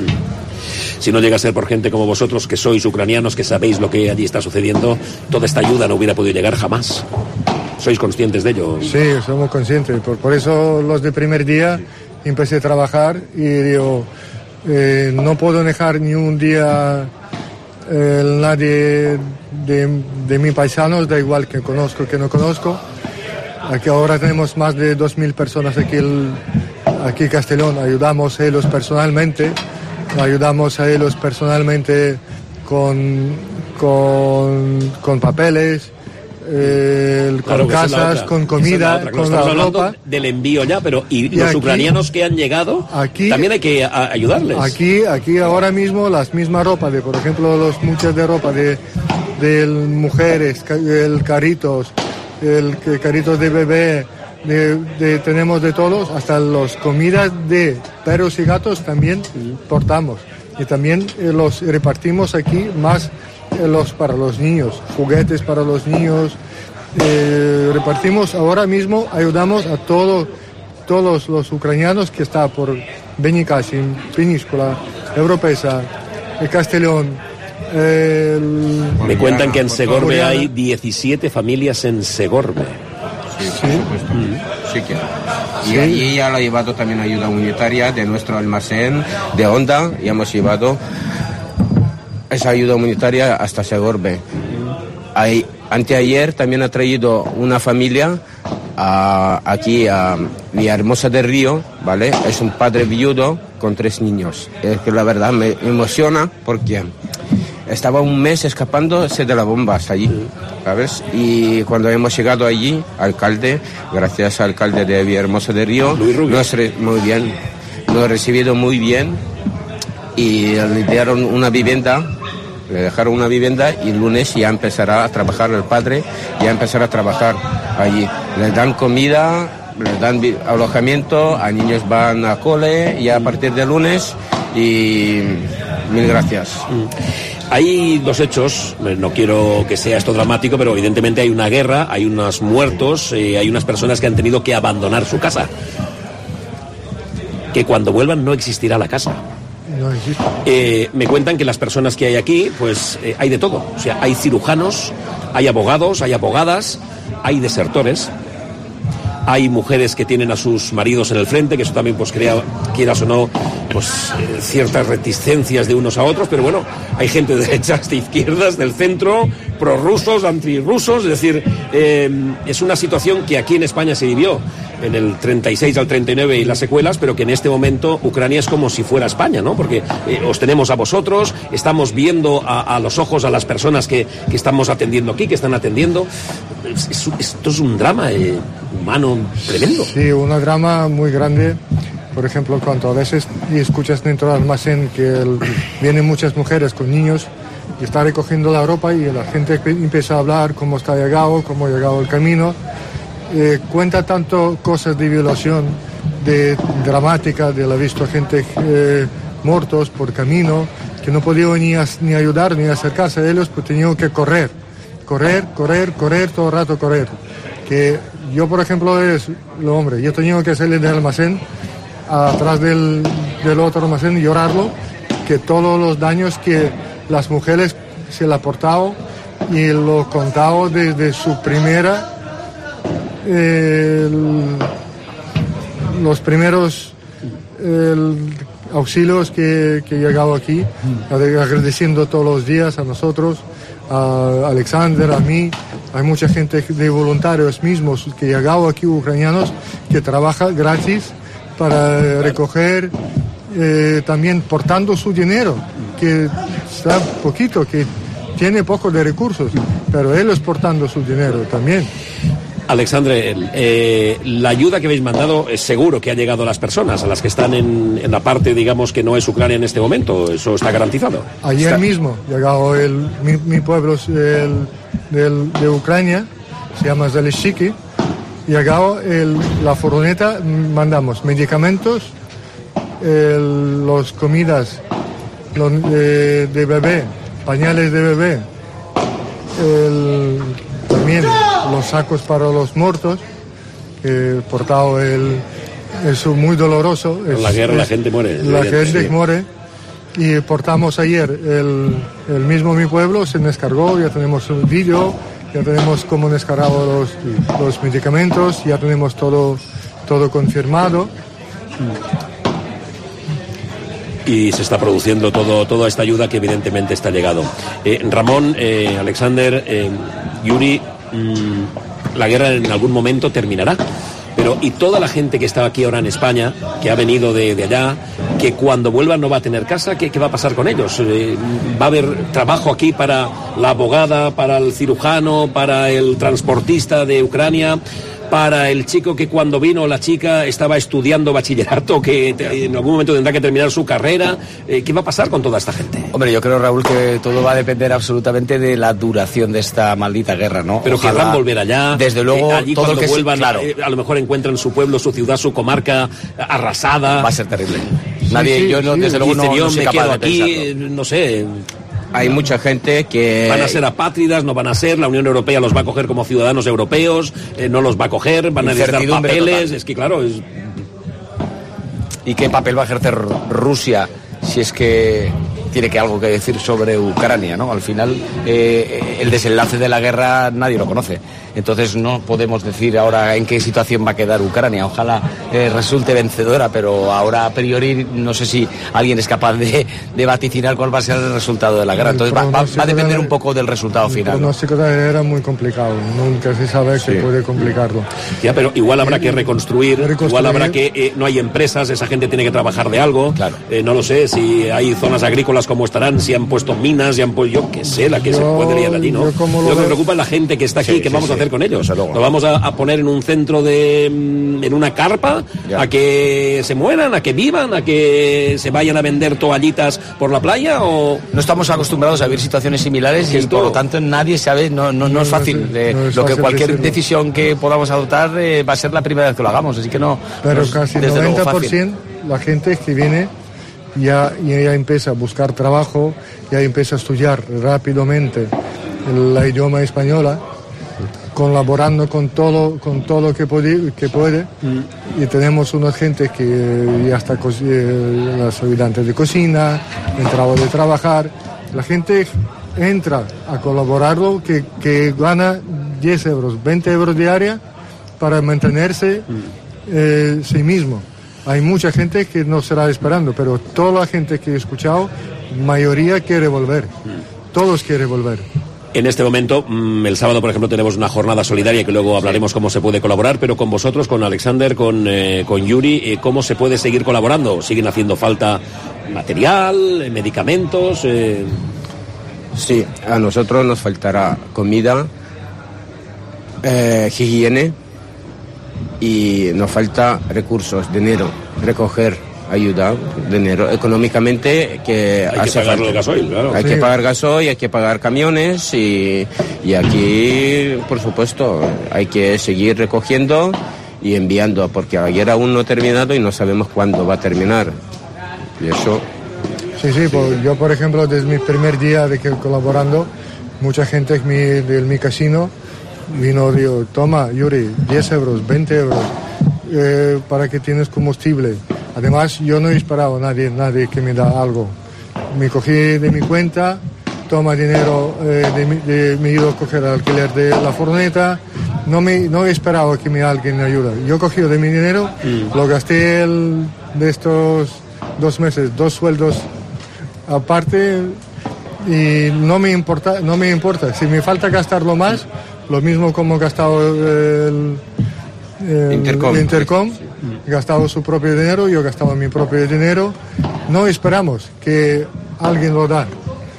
Si no llega a ser por gente como vosotros, que sois ucranianos, que sabéis lo que allí está sucediendo, toda esta ayuda no hubiera podido llegar jamás. ¿Sois conscientes de ello? Sí, somos conscientes. Por, por eso los de primer día empecé a trabajar y digo, eh, no puedo dejar ni un día eh, nadie de, de mis paisanos, da igual que conozco que no conozco. Aquí ahora tenemos más de dos mil personas aquí, el, aquí en Castellón. Ayudamos a ellos personalmente, ayudamos a ellos personalmente con, con, con papeles, eh, con claro, casas, otra, con comida, la con la ropa. Del envío ya, pero y, y los aquí, ucranianos que han llegado, aquí, también hay que a, ayudarles. Aquí, aquí ahora mismo las mismas ropas, de, por ejemplo, los muchas de ropa de, de mujeres, el carritos, el carritos de bebé, de, de, tenemos de todos, hasta las comidas de perros y gatos también portamos. Y también eh, los repartimos aquí más eh, los para los niños, juguetes para los niños. Eh, repartimos ahora mismo, ayudamos a todo, todos los ucranianos que están por Benicàssim, Peníscola, Europesa, Castellón. El... Me cuentan que en Segorbe hay diecisiete familias en Segorbe. Sí, sí. Mm. Sí que. Y sí. Allí ya lo ha llevado también ayuda humanitaria de nuestro almacén de Honda y hemos llevado esa ayuda humanitaria hasta Segorbe. Hay, anteayer también ha traído una familia a, aquí a Villahermosa del Río, ¿vale? Es un padre viudo con tres niños. Es que la verdad me emociona porque estaba un mes escapándose de la bomba hasta allí, ¿sabes? Y cuando hemos llegado allí, alcalde, gracias al alcalde de Villahermosa del Río, nos re, muy bien, nos ha recibido muy bien y le dieron una vivienda, le dejaron una vivienda y el lunes ya empezará a trabajar el padre, ya empezará a trabajar allí. Le dan comida, le dan alojamiento, a niños van a cole ya a partir de lunes y mil gracias. Hay dos hechos, no quiero que sea esto dramático, pero evidentemente hay una guerra, hay unos muertos, eh, hay unas personas que han tenido que abandonar su casa. Que cuando vuelvan no existirá la casa. No existe. Eh, me cuentan que las personas que hay aquí, pues eh, hay de todo. O sea, hay cirujanos, hay abogados, hay abogadas, hay desertores. Hay mujeres que tienen a sus maridos en el frente, que eso también pues crea, quieras o no, pues eh, ciertas reticencias de unos a otros, pero bueno, hay gente de derechas, de izquierdas, del centro, prorrusos, antirrusos, es decir, eh, es una situación que aquí en España se vivió en el treinta y seis al treinta y nueve y las secuelas, pero que en este momento Ucrania es como si fuera España, ¿no? Porque eh, os tenemos a vosotros, estamos viendo a, a los ojos a las personas que, que estamos atendiendo aquí, que están atendiendo. Es, es, esto es un drama eh, humano tremendo. Sí, un drama muy grande. Por ejemplo, cuando a veces escuchas dentro del almacén que el, vienen muchas mujeres con niños y está recogiendo la ropa y la gente empieza a hablar cómo está llegado, cómo ha llegado el camino. Eh, cuenta tanto cosas de violación, de dramática, de la visto gente eh, muertos por camino, que no podían ni, ni ayudar ni acercarse a ellos, pues tenían que correr, correr, correr, correr, todo el rato correr. Que yo, por ejemplo, es lo hombre, yo tenía que salir del almacén, atrás del, del otro almacén y llorarlo, que todos los daños que las mujeres se le han aportado y lo contado desde su primera El, los primeros el, auxilios que, que he llegado aquí, agradeciendo todos los días a nosotros, a Alexander, a mí. Hay mucha gente de voluntarios mismos que han llegado aquí, ucranianos, que trabajan gratis para recoger, eh, también portando su dinero, que está poquito, que tiene poco de recursos, pero él exportando su dinero también. Alexandre, eh, la ayuda que habéis mandado es seguro que ha llegado a las personas, a las que están en, en la parte, digamos, que no es Ucrania en este momento. ¿Eso está garantizado? Ayer está... mismo llegó el, mi, mi pueblo el, del, de Ucrania, se llama Zaleshiki, llegó el, la furgoneta, mandamos medicamentos, el, los comidas los, eh, de bebé, pañales de bebé, el, también los sacos para los muertos, eh, portado el, eso muy doloroso. En la guerra es, la gente muere. La gente sí. muere. Y portamos ayer el, el mismo mi pueblo, se descargó, ya tenemos un vídeo, ya tenemos cómo descargado los, los medicamentos, ya tenemos todo, todo confirmado. Y se está produciendo todo, toda esta ayuda que evidentemente está llegando. Eh, Ramón, eh, Alexander, eh, Yuri, mmm, la guerra en algún momento terminará. Pero y toda la gente que está aquí ahora en España, que ha venido de, de allá, que cuando vuelvan no va a tener casa, ¿qué, qué va a pasar con ellos? Eh, ¿Va a haber trabajo aquí para la abogada, para el cirujano, para el transportista de Ucrania, para el chico que cuando vino la chica estaba estudiando bachillerato, que en algún momento tendrá que terminar su carrera? Eh, ¿Qué va a pasar con toda esta gente? Hombre, yo creo, Raúl, que todo va a depender absolutamente de la duración de esta maldita guerra, ¿no? Pero Ojalá, querrán volver allá. Desde luego, eh, allí todo cuando lo que vuelvan, se, claro. eh, a lo mejor encuentran su pueblo, su ciudad, su comarca arrasada. Va a ser terrible. Nadie, sí, sí, yo no, sí, desde luego no, no soy me capaz quedo de aquí, pensarlo. no sé. Hay mucha gente que... Van a ser apátridas, no van a ser, la Unión Europea los va a coger como ciudadanos europeos, eh, no los va a coger, van a necesitar papeles, total. Es que claro, es... ¿Y qué papel va a ejercer Rusia si es que tiene que algo que decir sobre Ucrania, ¿no? Al final, eh, el desenlace de la guerra nadie lo conoce. Entonces no podemos decir ahora en qué situación va a quedar Ucrania. Ojalá eh, resulte vencedora, pero ahora a priori no sé si alguien es capaz de, de vaticinar cuál va a ser el resultado de la guerra. Entonces va, va, va a depender un poco del resultado final. El pronóstico de la guerra era muy complicado, nunca se sabe sí. que puede complicarlo. Ya, pero igual habrá que reconstruir, reconstruir. igual habrá que, eh, no hay empresas, esa gente tiene que trabajar de algo. Claro. Eh, no lo sé, si hay zonas agrícolas como estarán, si han puesto minas, si han puesto, yo qué sé, la que yo, se puede liar allí, ¿no? Lo, lo que me preocupa es la gente que está aquí, sí, ¿qué sí, vamos sí. a hacer con ellos? ¿Lo vamos a, a poner en un centro de, en una carpa, ya. a que se mueran, a que vivan, a que se vayan a vender toallitas por la playa? O no estamos acostumbrados a vivir situaciones similares y esto... por lo tanto nadie sabe, no, no, no, no es fácil. Eh, no es lo fácil que cualquier decirlo. Decisión que podamos adoptar eh, va a ser la primera vez que lo hagamos, así que no. Pero no es, casi el noventa por ciento la gente que viene ya, ya empieza a buscar trabajo, ya empieza a estudiar rápidamente el, la idioma española, colaborando con todo con todo lo que puede, que puede. Mm. Y tenemos una gente que ya está eh, las ayudantes de cocina, entrado de trabajar, la gente entra a colaborarlo que, que gana diez euros, veinte euros diaria para mantenerse mm. eh, sí mismo. Hay mucha gente que no estará esperando, pero toda la gente que he escuchado, mayoría quiere volver, mm. todos quieren volver. En este momento, el sábado, por ejemplo, tenemos una jornada solidaria que luego hablaremos sí. cómo se puede colaborar, pero con vosotros, con Alexander, con, eh, con Yuri, eh, ¿cómo se puede seguir colaborando? ¿Siguen haciendo falta material, medicamentos? Eh... Sí, a nosotros nos faltará comida, eh, higiene y nos falta recursos, dinero, recoger ayuda, dinero, económicamente que hay hace que pagar falta. el gasoil, claro. Hay sí. que pagar gasoil, hay que pagar camiones y, y aquí, por supuesto, hay que seguir recogiendo y enviando, porque la guerra aún no ha terminado y no sabemos cuándo va a terminar. Y eso... Sí, sí, sí. Pues yo, por ejemplo, desde mi primer día de que colaborando, mucha gente de mi, de mi casino vino y dijo, toma, Yuri, diez euros, veinte euros, eh, para que tienes combustible. Además, yo no he esperado a nadie, nadie que me da algo. Me cogí de mi cuenta, toma dinero, eh, de, de, me he ido a coger el alquiler de la furgoneta, no, me, no he esperado que me alguien me ayude. Yo he cogido de mi dinero, mm. lo gasté el, de estos dos meses, dos sueldos aparte, y no me importa, no me importa. Si me falta gastarlo más, lo mismo como he gastado el, el Intercom, el Intercom sí. He gastado su propio dinero, yo he gastado mi propio dinero. No esperamos que alguien lo da.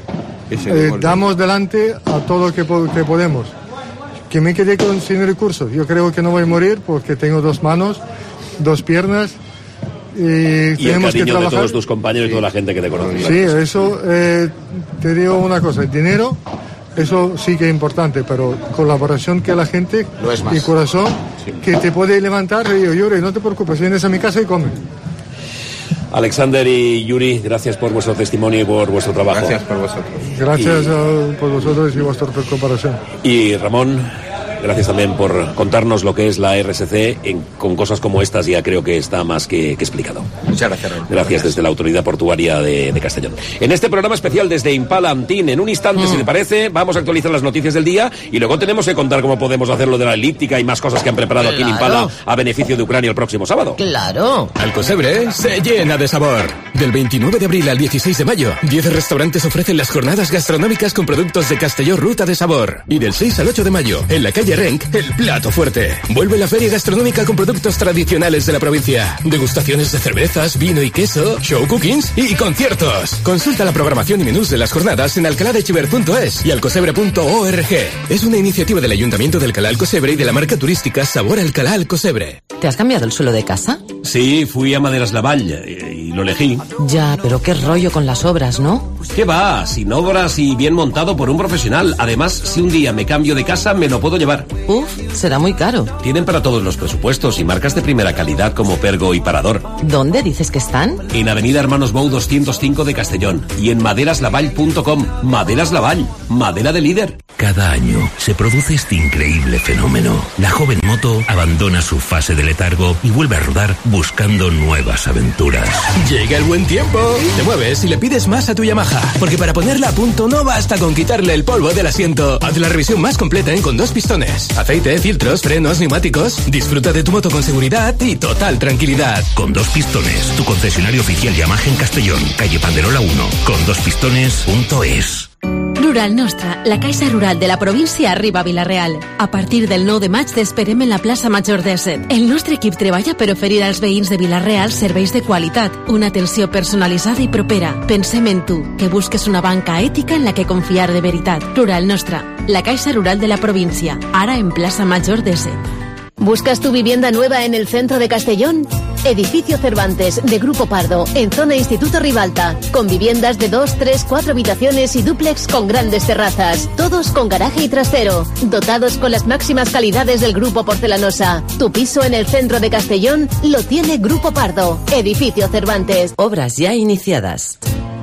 Eh, damos delante a todo lo que, que podemos. Que me quedé con, sin recursos. Yo creo que no voy a morir porque tengo dos manos, dos piernas. Y, y tenemos el cariño que trabajar. de todos tus compañeros y toda la gente que te conoce. Sí, eso eh, te digo una cosa, el dinero, eso sí que es importante, pero colaboración que la gente y corazón sí. que te puede levantar y yo llore, no te preocupes, vienes a mi casa y comes. Alexander y Yuri, gracias por vuestro testimonio y por vuestro trabajo. Gracias por vosotros. Gracias y... a, por vosotros y vuestra cooperación. Y Ramón, gracias también por contarnos lo que es la R S C. En, con cosas como estas ya creo que está más que, que explicado. Muchas gracias, Ramón. Gracias desde la Autoridad Portuaria de, de Castellón. En este programa especial desde Impala Antin, en un instante, mm. si te parece, vamos a actualizar las noticias del día y luego tenemos que contar cómo podemos hacerlo de la elíptica y más cosas que han preparado claro. aquí en Impala a beneficio de Ucrania el próximo sábado. Claro. Alcocebre se llena de sabor. Del veintinueve de abril al dieciséis de mayo, diez restaurantes ofrecen las jornadas gastronómicas con productos de Castelló Ruta de Sabor. Y del seis al ocho de mayo, en la calle Renc, el plato fuerte. Vuelve la feria gastronómica con productos tradicionales de la provincia. Degustaciones de cervezas, vino y queso, show cookings y conciertos. Consulta la programación y menús de las jornadas en alcalá de chiver punto es y alcocebre punto org. Es una iniciativa del Ayuntamiento de Alcalá Alcocebre y de la marca turística Sabor Alcalá Alcocebre. ¿Te has cambiado el suelo de casa? Sí, fui a Maderas Lavall y, y lo elegí. Ya, pero qué rollo con las obras, ¿no? ¿Qué va? Sin obras y bien montado por un profesional. Además, si un día me cambio de casa, me lo puedo llevar. Uf, será muy caro. Tienen para todos los presupuestos y marcas de primera calidad como Pergo y Parador. ¿Dónde dices que están? En Avenida Hermanos Bou doscientos cinco de Castellón y en maderas lavall punto com. Maderas Lavall, madera de líder. Cada año se produce este increíble fenómeno. La joven moto abandona su fase de letargo y vuelve a rodar buscando nuevas aventuras. Llega el buen tiempo. Te mueves y le pides más a tu Yamaha, porque para ponerla a punto no basta con quitarle el polvo del asiento. Haz la revisión más completa en Con Dos Pistones. Aceite, filtros, frenos, neumáticos. Disfruta de tu moto con seguridad y total tranquilidad. Con Dos Pistones, tu concesionario oficial Yamaha en Castellón, calle Panderola uno, con dos pistones punto es. Rural Nostra, la Caixa Rural de la província arriba a Vila-real. A partir del nou de maig t'esperem en la plaça Major d'Esset. El nostre equip treballa per oferir als veïns de Vila-real serveis de qualitat, una atenció personalitzada i propera. Pensem en tu, que busques una banca ètica en la que confiar de veritat. Rural Nostra, la Caixa Rural de la província, ara en plaça Major d'Esset. ¿Buscas tu vivienda nueva en el centro de Castellón? Edificio Cervantes, de Grupo Pardo, en zona Instituto Ribalta, con viviendas de dos, tres, cuatro habitaciones y dúplex con grandes terrazas, todos con garaje y trastero, dotados con las máximas calidades del Grupo Porcelanosa. Tu piso en el centro de Castellón lo tiene Grupo Pardo, Edificio Cervantes. Obras ya iniciadas.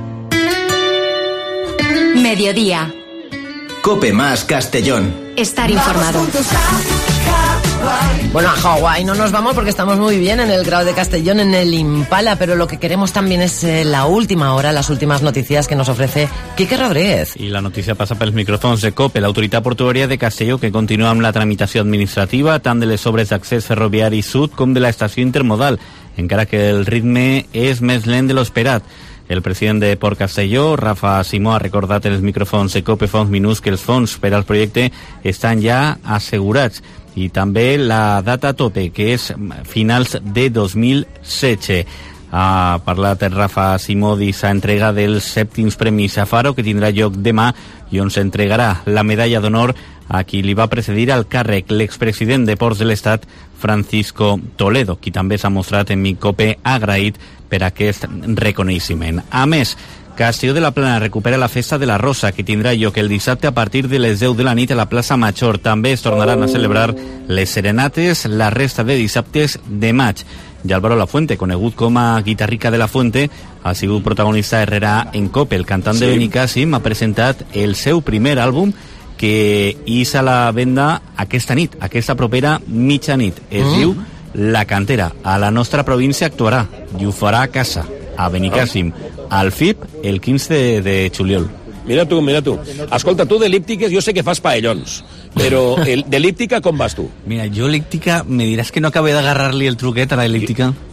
Mediodía. Cope más Castellón. Estar informado. Bueno, a Hawái no nos vamos porque estamos muy bien en el Grau de Castellón, en el Impala, pero lo que queremos también es eh, la última hora, las últimas noticias que nos ofrece Quique Rodríguez. I la notícia passa pels micròfons de COPE. L'autoritat portuària de Castelló, que continua amb la tramitació administrativa tant de les obres d'accés ferroviari sud com de l'estació intermodal, encara que el ritme és més lent de l'esperat. El president de Port Castelló, Rafa Simó, ha recordat en els micròfons de COPE fa uns minuts que els fons per al projecte estan ja assegurats i també la data tope, que és finals de dos mil setze. Ha parlat Rafa Simó d'aquesta entrega dels sèptims premis a Faro, que tindrà lloc demà i on s'entregarà la medalla d'honor a qui li va precedir al càrrec, l'expresident de Ports de l'Estat, Francisco Toledo, qui també s'ha mostrat en Micope agraït per aquest reconeixement. A més, Castelló de la Plana recupera la festa de la Rosa, que tindrà lloc el dissabte a partir de les deu de la nit a la plaça Major. També es tornaran a celebrar les serenates la resta de dissabtes de maig. I Álvaro Lafuente, conegut com a Guitarrica de la Fuente, ha sigut protagonista Herrera en COPE. El cantant sí. de Benicàssim ha presentat el seu primer àlbum, que ix a la venda aquesta nit, aquesta propera mitjanit. Es mm. diu La Cantera. A la nostra província actuarà i ho farà a casa, a Benicàssim, al F I P, el quinze de, de juliol. Mira tu, mira tu. Escolta, tu d'elíptiques jo sé que fas paellons, però el, d'elíptica com vas tu? Mira, jo elíptica, me diràs que no acabé d'agarrar-li el truquet a la elíptica.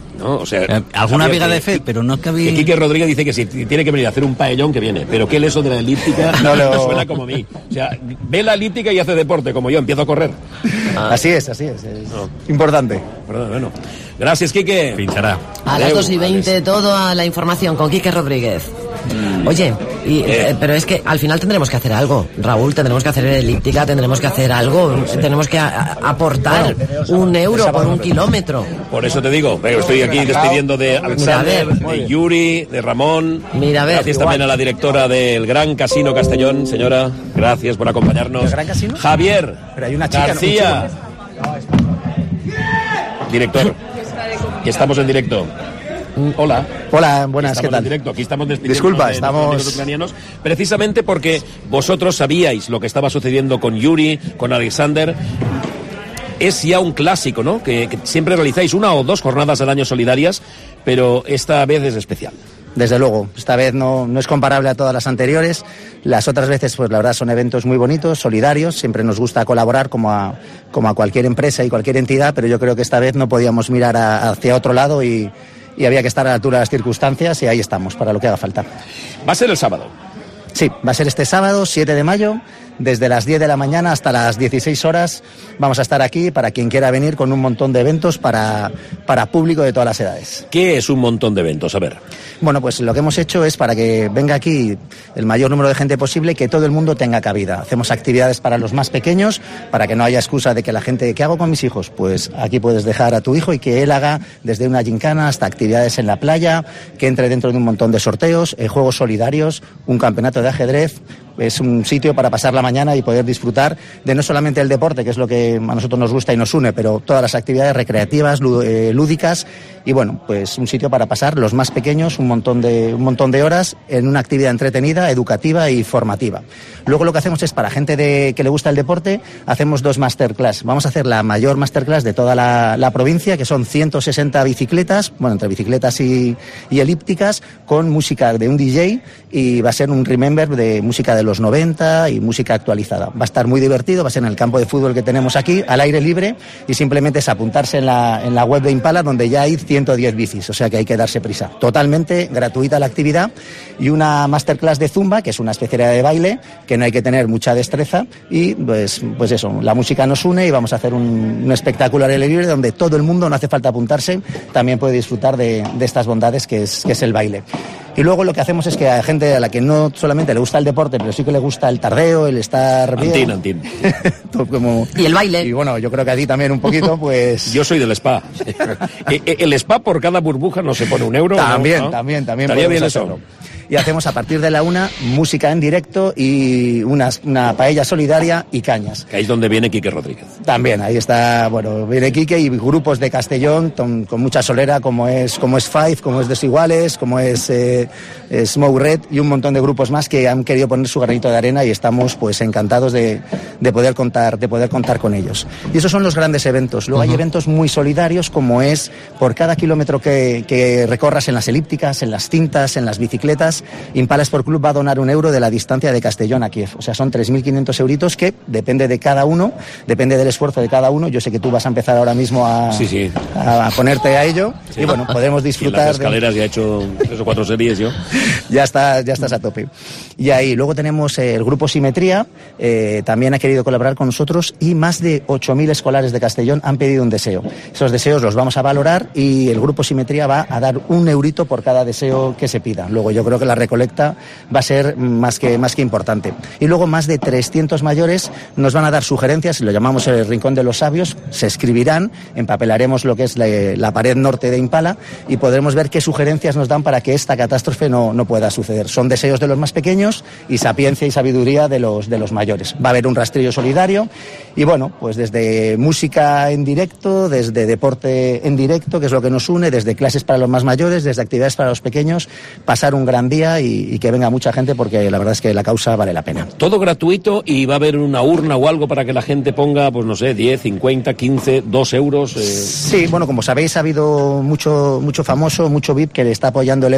¿no? O sea, eh, alguna Javier, viga que, de fe, pero no es que había... Que Quique Rodríguez dice que si tiene que venir a hacer un paellón, que viene. Pero que él eso de la elíptica no lo suena como a mí. O sea, ve la elíptica y hace deporte, como yo, empiezo a correr. Ah. Así es, así es. es no. Importante. Perdón, bueno. Gracias, Quique. Pinchará. A las dos y veinte, toda la información con Quique Rodríguez. Oye, y, eh. Eh, pero es que al final tendremos que hacer algo, Raúl, tendremos que hacer elíptica, tendremos que hacer algo, sí. tenemos que a, a aportar bueno, un euro por un kilómetro. Por eso te digo, pero estoy aquí despidiendo de Alexander, de Yuri, de Ramón. Mira, a ver. Gracias también a la directora del Gran Casino Castellón, señora, gracias por acompañarnos. ¿El Gran Casino? Javier pero hay una chica, García, no, director, que estamos en directo. Hola. Hola, buenas, estamos ¿qué tal? En directo. Aquí estamos despidiendo Disculpa, de estamos los ucranianos, precisamente porque vosotros sabíais lo que estaba sucediendo con Yuri, con Alexander. Es ya un clásico, ¿no? Que, que siempre realizáis una o dos jornadas al año solidarias, pero esta vez es especial. Desde luego, esta vez no, no es comparable a todas las anteriores. Las otras veces, pues la verdad, son eventos muy bonitos, solidarios. Siempre nos gusta colaborar como a, como a cualquier empresa y cualquier entidad, pero yo creo que esta vez no podíamos mirar a, hacia otro lado y, y había que estar a la altura de las circunstancias y ahí estamos, para lo que haga falta. ¿Va a ser el sábado? Sí, va a ser este sábado, siete de mayo. Desde las diez de la mañana hasta las dieciséis horas vamos a estar aquí para quien quiera venir con un montón de eventos para, para público de todas las edades. ¿Qué es un montón de eventos? A ver. Bueno, pues lo que hemos hecho es para que venga aquí el mayor número de gente posible y que todo el mundo tenga cabida. Hacemos actividades para los más pequeños, para que no haya excusa de que la gente, ¿qué hago con mis hijos? Pues aquí puedes dejar a tu hijo y que él haga desde una gincana hasta actividades en la playa, que entre dentro de un montón de sorteos, eh, juegos solidarios, un campeonato de ajedrez. Es un sitio para pasar la mañana y poder disfrutar de no solamente el deporte, que es lo que a nosotros nos gusta y nos une, pero todas las actividades recreativas, lúdicas, y bueno, pues un sitio para pasar los más pequeños un montón de, un montón de horas en una actividad entretenida, educativa y formativa. Luego lo que hacemos es, para gente de, que le gusta el deporte, hacemos dos masterclass. Vamos a hacer la mayor masterclass de toda la, la provincia, que son ciento sesenta bicicletas, bueno, entre bicicletas y, y elípticas, con música de un D J, y va a ser un remember de música de los noventa y música actualizada. Va a estar muy divertido, va a ser en el campo de fútbol que tenemos aquí, al aire libre, y simplemente es apuntarse en la, en la web de Impala, donde ya hay ciento diez bicis, o sea que hay que darse prisa. Totalmente gratuita la actividad, y una masterclass de Zumba, que es una especie de baile, que no hay que tener mucha destreza, y pues, pues eso, la música nos une y vamos a hacer un, un espectáculo al aire libre donde todo el mundo, no hace falta apuntarse, también puede disfrutar de, de estas bondades que es, que es el baile. Y luego lo que hacemos es que a gente a la que no solamente le gusta el deporte, pero sí que le gusta el tardeo, el estar bien. Antín, antín. Como, y el baile. Y bueno, yo creo que a ti también un poquito, pues... Yo soy del spa. El spa por cada burbuja no se pone un euro. También, ¿no? también, también. Estaría bien eso. Hacerlo. Y hacemos a partir de la una música en directo y una, una paella solidaria y cañas. Que ahí es donde viene Quique Rodríguez. También, ahí está, bueno, viene Quique y grupos de Castellón con, con mucha solera, como es como es Five, como es Desiguales, como es eh, Smoke Red y un montón de grupos más que han querido poner su granito de arena, y estamos pues encantados de, de poder contar de poder contar con ellos. Y esos son los grandes eventos. Luego uh-huh. hay eventos muy solidarios, como es por cada kilómetro que, que recorras en las elípticas, en las cintas, en las bicicletas, Impala Sport Club va a donar un euro de la distancia de Castellón a Kiev. O sea, son tres mil quinientos euritos que depende de cada uno, depende del esfuerzo de cada uno. Yo sé que tú vas a empezar ahora mismo a, sí, sí. a, a ponerte a ello. Sí. Y bueno, podemos disfrutar. En las escaleras de... ya he hecho tres o cuatro series yo. ya, está, ya estás a tope. Y ahí luego tenemos eh, el grupo Simetría, eh, también ha querido colaborar con nosotros, y más de ocho mil escolares de Castellón han pedido un deseo. Esos deseos los vamos a valorar y el grupo Simetría va a dar un eurito por cada deseo que se pida. Luego yo creo que la recolecta va a ser más que, más que importante. Y luego más de trescientos mayores nos van a dar sugerencias, lo llamamos el Rincón de los Sabios, se escribirán, empapelaremos lo que es la, la pared norte de Impala y podremos ver qué sugerencias nos dan para que esta catástrofe no, no pueda suceder. Son deseos de los más pequeños y sapiencia y sabiduría de los, de los mayores. Va a haber un rastrillo solidario y bueno, pues desde música en directo, desde deporte en directo, que es lo que nos une, desde clases para los más mayores, desde actividades para los pequeños, pasar un gran día y y que venga mucha gente, porque la verdad es que la causa vale la pena. Todo gratuito, y va a haber una urna o algo para que la gente ponga, pues no sé, diez, cincuenta, quince, dos euros. Eh. Sí, bueno, como sabéis ha habido mucho mucho famoso, mucho V I P que le está apoyando el evento,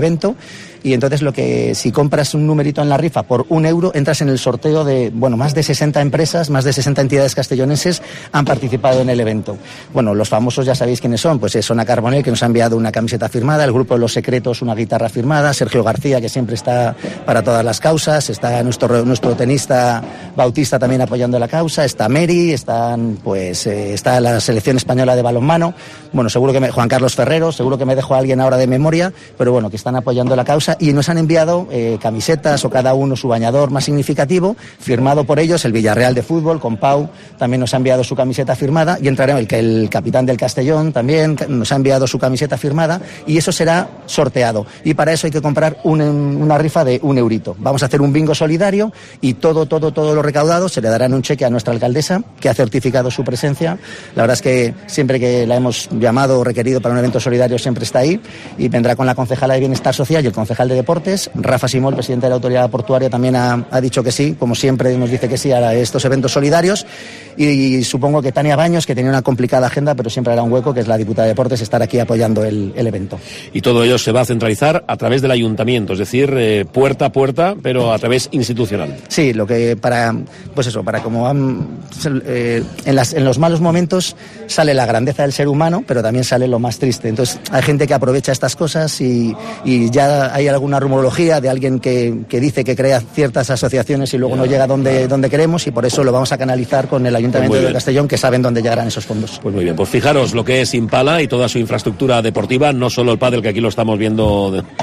y entonces lo que, si compras un numerito en la rifa por un euro, entras en el sorteo de, bueno, más de sesenta empresas, más de sesenta entidades castellonenses han participado en el evento. Bueno, los famosos ya sabéis quiénes son, pues es Ona Carbonell, que nos ha enviado una camiseta firmada, el grupo de Los Secretos una guitarra firmada, Sergio García, que siempre está para todas las causas, está nuestro, nuestro tenista Bautista también apoyando la causa, está Mary, están, pues, eh, está la selección española de balonmano, bueno, seguro que me, Juan Carlos Ferrero, seguro que me dejo a alguien ahora de memoria, pero bueno, que están apoyando la causa y nos han enviado eh, camisetas o cada uno su bañador más significativo, firmado por ellos, el Villarreal de fútbol, con Pau, también nos ha enviado su camiseta firmada y entraremos, el, el capitán del Castellón también nos ha enviado su camiseta firmada y eso será sorteado. Y para eso hay que comprar un, una rifa de un eurito. Vamos a hacer un bingo solidario y todo, todo, todo lo recaudado se le dará en un cheque a nuestra alcaldesa, que ha certificado su presencia. La verdad es que siempre que la hemos llamado o requerido para un evento solidario siempre está ahí y vendrá con la concejala de Bienestar Social y el concejal de Deportes. Rafa Simón, presidente de la Autoridad Portuaria, también ha, ha dicho que sí, como siempre nos dice que sí a estos eventos solidarios y, y supongo que Tania Baños, que tenía una complicada agenda, pero siempre hará un hueco, que es la diputada de Deportes, estar aquí apoyando el, el evento. Y todo ello se va a centralizar a través del ayuntamiento, es decir, eh, puerta a puerta, pero a través institucional. Sí, lo que para, pues eso, para como han, eh, en, las, en los malos momentos sale la grandeza del ser humano, pero también sale lo más triste. Entonces hay gente que aprovecha estas cosas y, y ya hay alguna rumorología de alguien que, que dice que crea ciertas asociaciones y luego no llega donde, donde queremos y por eso lo vamos a canalizar con el Ayuntamiento pues de Castellón, que saben dónde llegarán esos fondos. Pues muy bien, pues fijaros lo que es Impala y toda su infraestructura deportiva, no solo el pádel, que aquí lo estamos viendo de...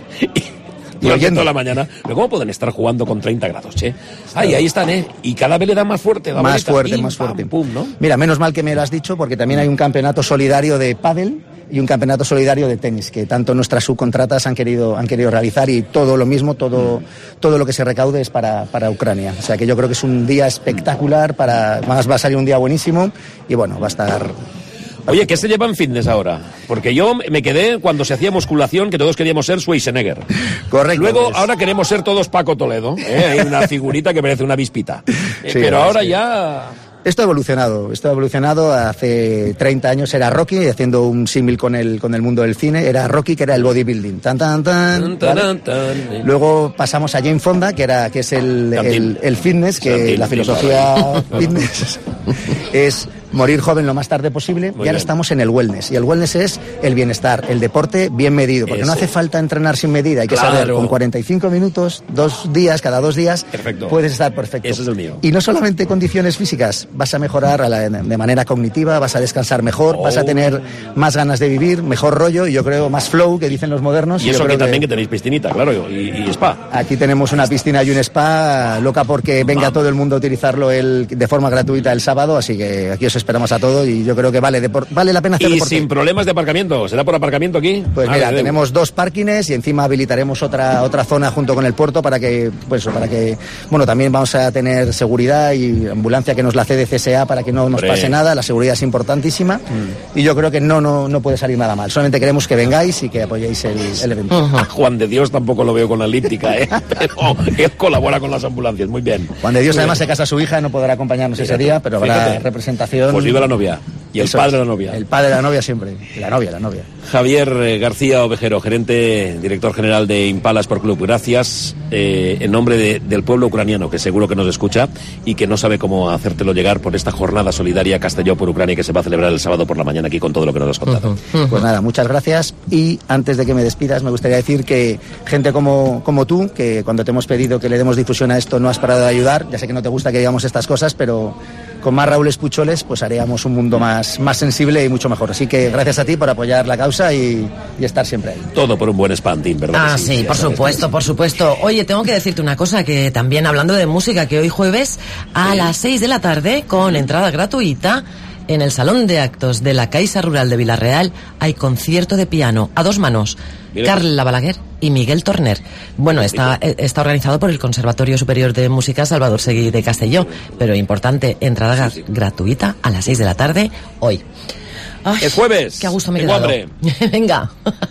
y oyendo toda la mañana. Pero ¿cómo pueden estar jugando con treinta grados, che? Ay, ahí están, ¿eh? Y cada vez le dan más fuerte. Más boleta, fuerte, pim, más fuerte. Pam, pum, ¿no? Mira, menos mal que me lo has dicho, porque también hay un campeonato solidario de pádel y un campeonato solidario de tenis, que tanto nuestras subcontratas han querido, han querido realizar y todo lo mismo, todo, todo lo que se recaude es para, para Ucrania. O sea que yo creo que es un día espectacular, para, más va a salir un día buenísimo y bueno, va a estar... Oye, ¿qué se lleva en fitness ahora? Porque yo me quedé cuando se hacía musculación que todos queríamos ser Schwarzenegger. Correcto. Luego, pues... ahora queremos ser todos Paco Toledo. ¿eh? Hay una figurita que parece una vispita. Eh, sí, pero ahora sí. ya... Esto ha evolucionado, esto ha evolucionado. Hace treinta años era Rocky, haciendo un símil con el, con el mundo del cine, era Rocky, que era el bodybuilding. Tan, tan, tan, tan, ¿vale? tan. Luego pasamos a Jane Fonda, que era que es el, el, el fitness, que Santín, la filosofía fitness es morir joven lo más tarde posible. Muy y ahora bien. Estamos en el wellness. Y el wellness es el bienestar, el deporte bien medido. Porque Eso. no hace falta entrenar sin medida. Hay que claro. saber, con cuarenta y cinco minutos, dos días, cada dos días, perfecto. Puedes estar perfecto. Eso es el mío. Y no solamente condiciones físicas, vas a mejorar a la, de manera cognitiva, vas a descansar mejor, oh. vas a tener más ganas de vivir, mejor rollo y yo creo más flow, que dicen los modernos. Y, y eso que también que... que tenéis piscinita, claro, y, y spa. Aquí tenemos una piscina y un spa, loca porque venga Vamos. todo el mundo a utilizarlo el, de forma gratuita el sábado, así que aquí os esperamos a todos y yo creo que vale, depor- vale la pena hacer y deporte. Y sin problemas de aparcamiento, ¿será por aparcamiento aquí? Pues ah, mira, tenemos dos parkings y encima habilitaremos otra otra zona junto con el puerto para que, pues para que, bueno, también vamos a tener seguridad y ambulancia que nos la cede C S A para que no nos Hombre. pase nada, la seguridad es importantísima mm. y yo creo que no, no, no puede salir nada mal, solamente queremos que vengáis y que apoyéis el, el evento. Uh-huh. Juan de Dios tampoco lo veo con la elíptica, ¿eh? Pero él colabora con las ambulancias, muy bien. Juan de Dios muy además bien. Se casa su hija, no podrá acompañarnos Fíjate. ese día, pero habrá Fíjate. representación. Pues viva la novia. Y el Eso padre es. de la novia. El padre de la novia siempre. Y la novia, la novia. Javier eh, García Ovejero, gerente, director general de Impala Sport Club. Gracias eh, en nombre de, del pueblo ucraniano, que seguro que nos escucha y que no sabe cómo hacértelo llegar por esta jornada solidaria Castelló por Ucrania que se va a celebrar el sábado por la mañana aquí con todo lo que nos has contado. Uh-huh. Uh-huh. Pues nada, muchas gracias. Y antes de que me despidas, me gustaría decir que gente como, como tú, que cuando te hemos pedido que le demos difusión a esto no has parado de ayudar. Ya sé que no te gusta que digamos estas cosas, pero con más Raúl Espucholes pues haríamos un mundo más, más sensible y mucho mejor. Así que gracias a ti por apoyar la causa y, y estar siempre ahí. Todo por un buen spanting, ¿verdad? Ah, sí, sí, por supuesto, por supuesto. Oye, tengo que decirte una cosa, que también hablando de música, que hoy jueves a sí. las seis de la tarde, con entrada gratuita, en el Salón de Actos de la Caixa Rural de Vilarreal hay concierto de piano a dos manos. Mira. Carla Balaguer y Miguel Torner. Bueno, está, está organizado por el Conservatorio Superior de Música Salvador Seguí de Castelló, pero importante, entrada sí, sí. gratuita a las seis de la tarde hoy. Ay, es jueves. Qué a gusto me he Tengo quedado. hambre. Venga.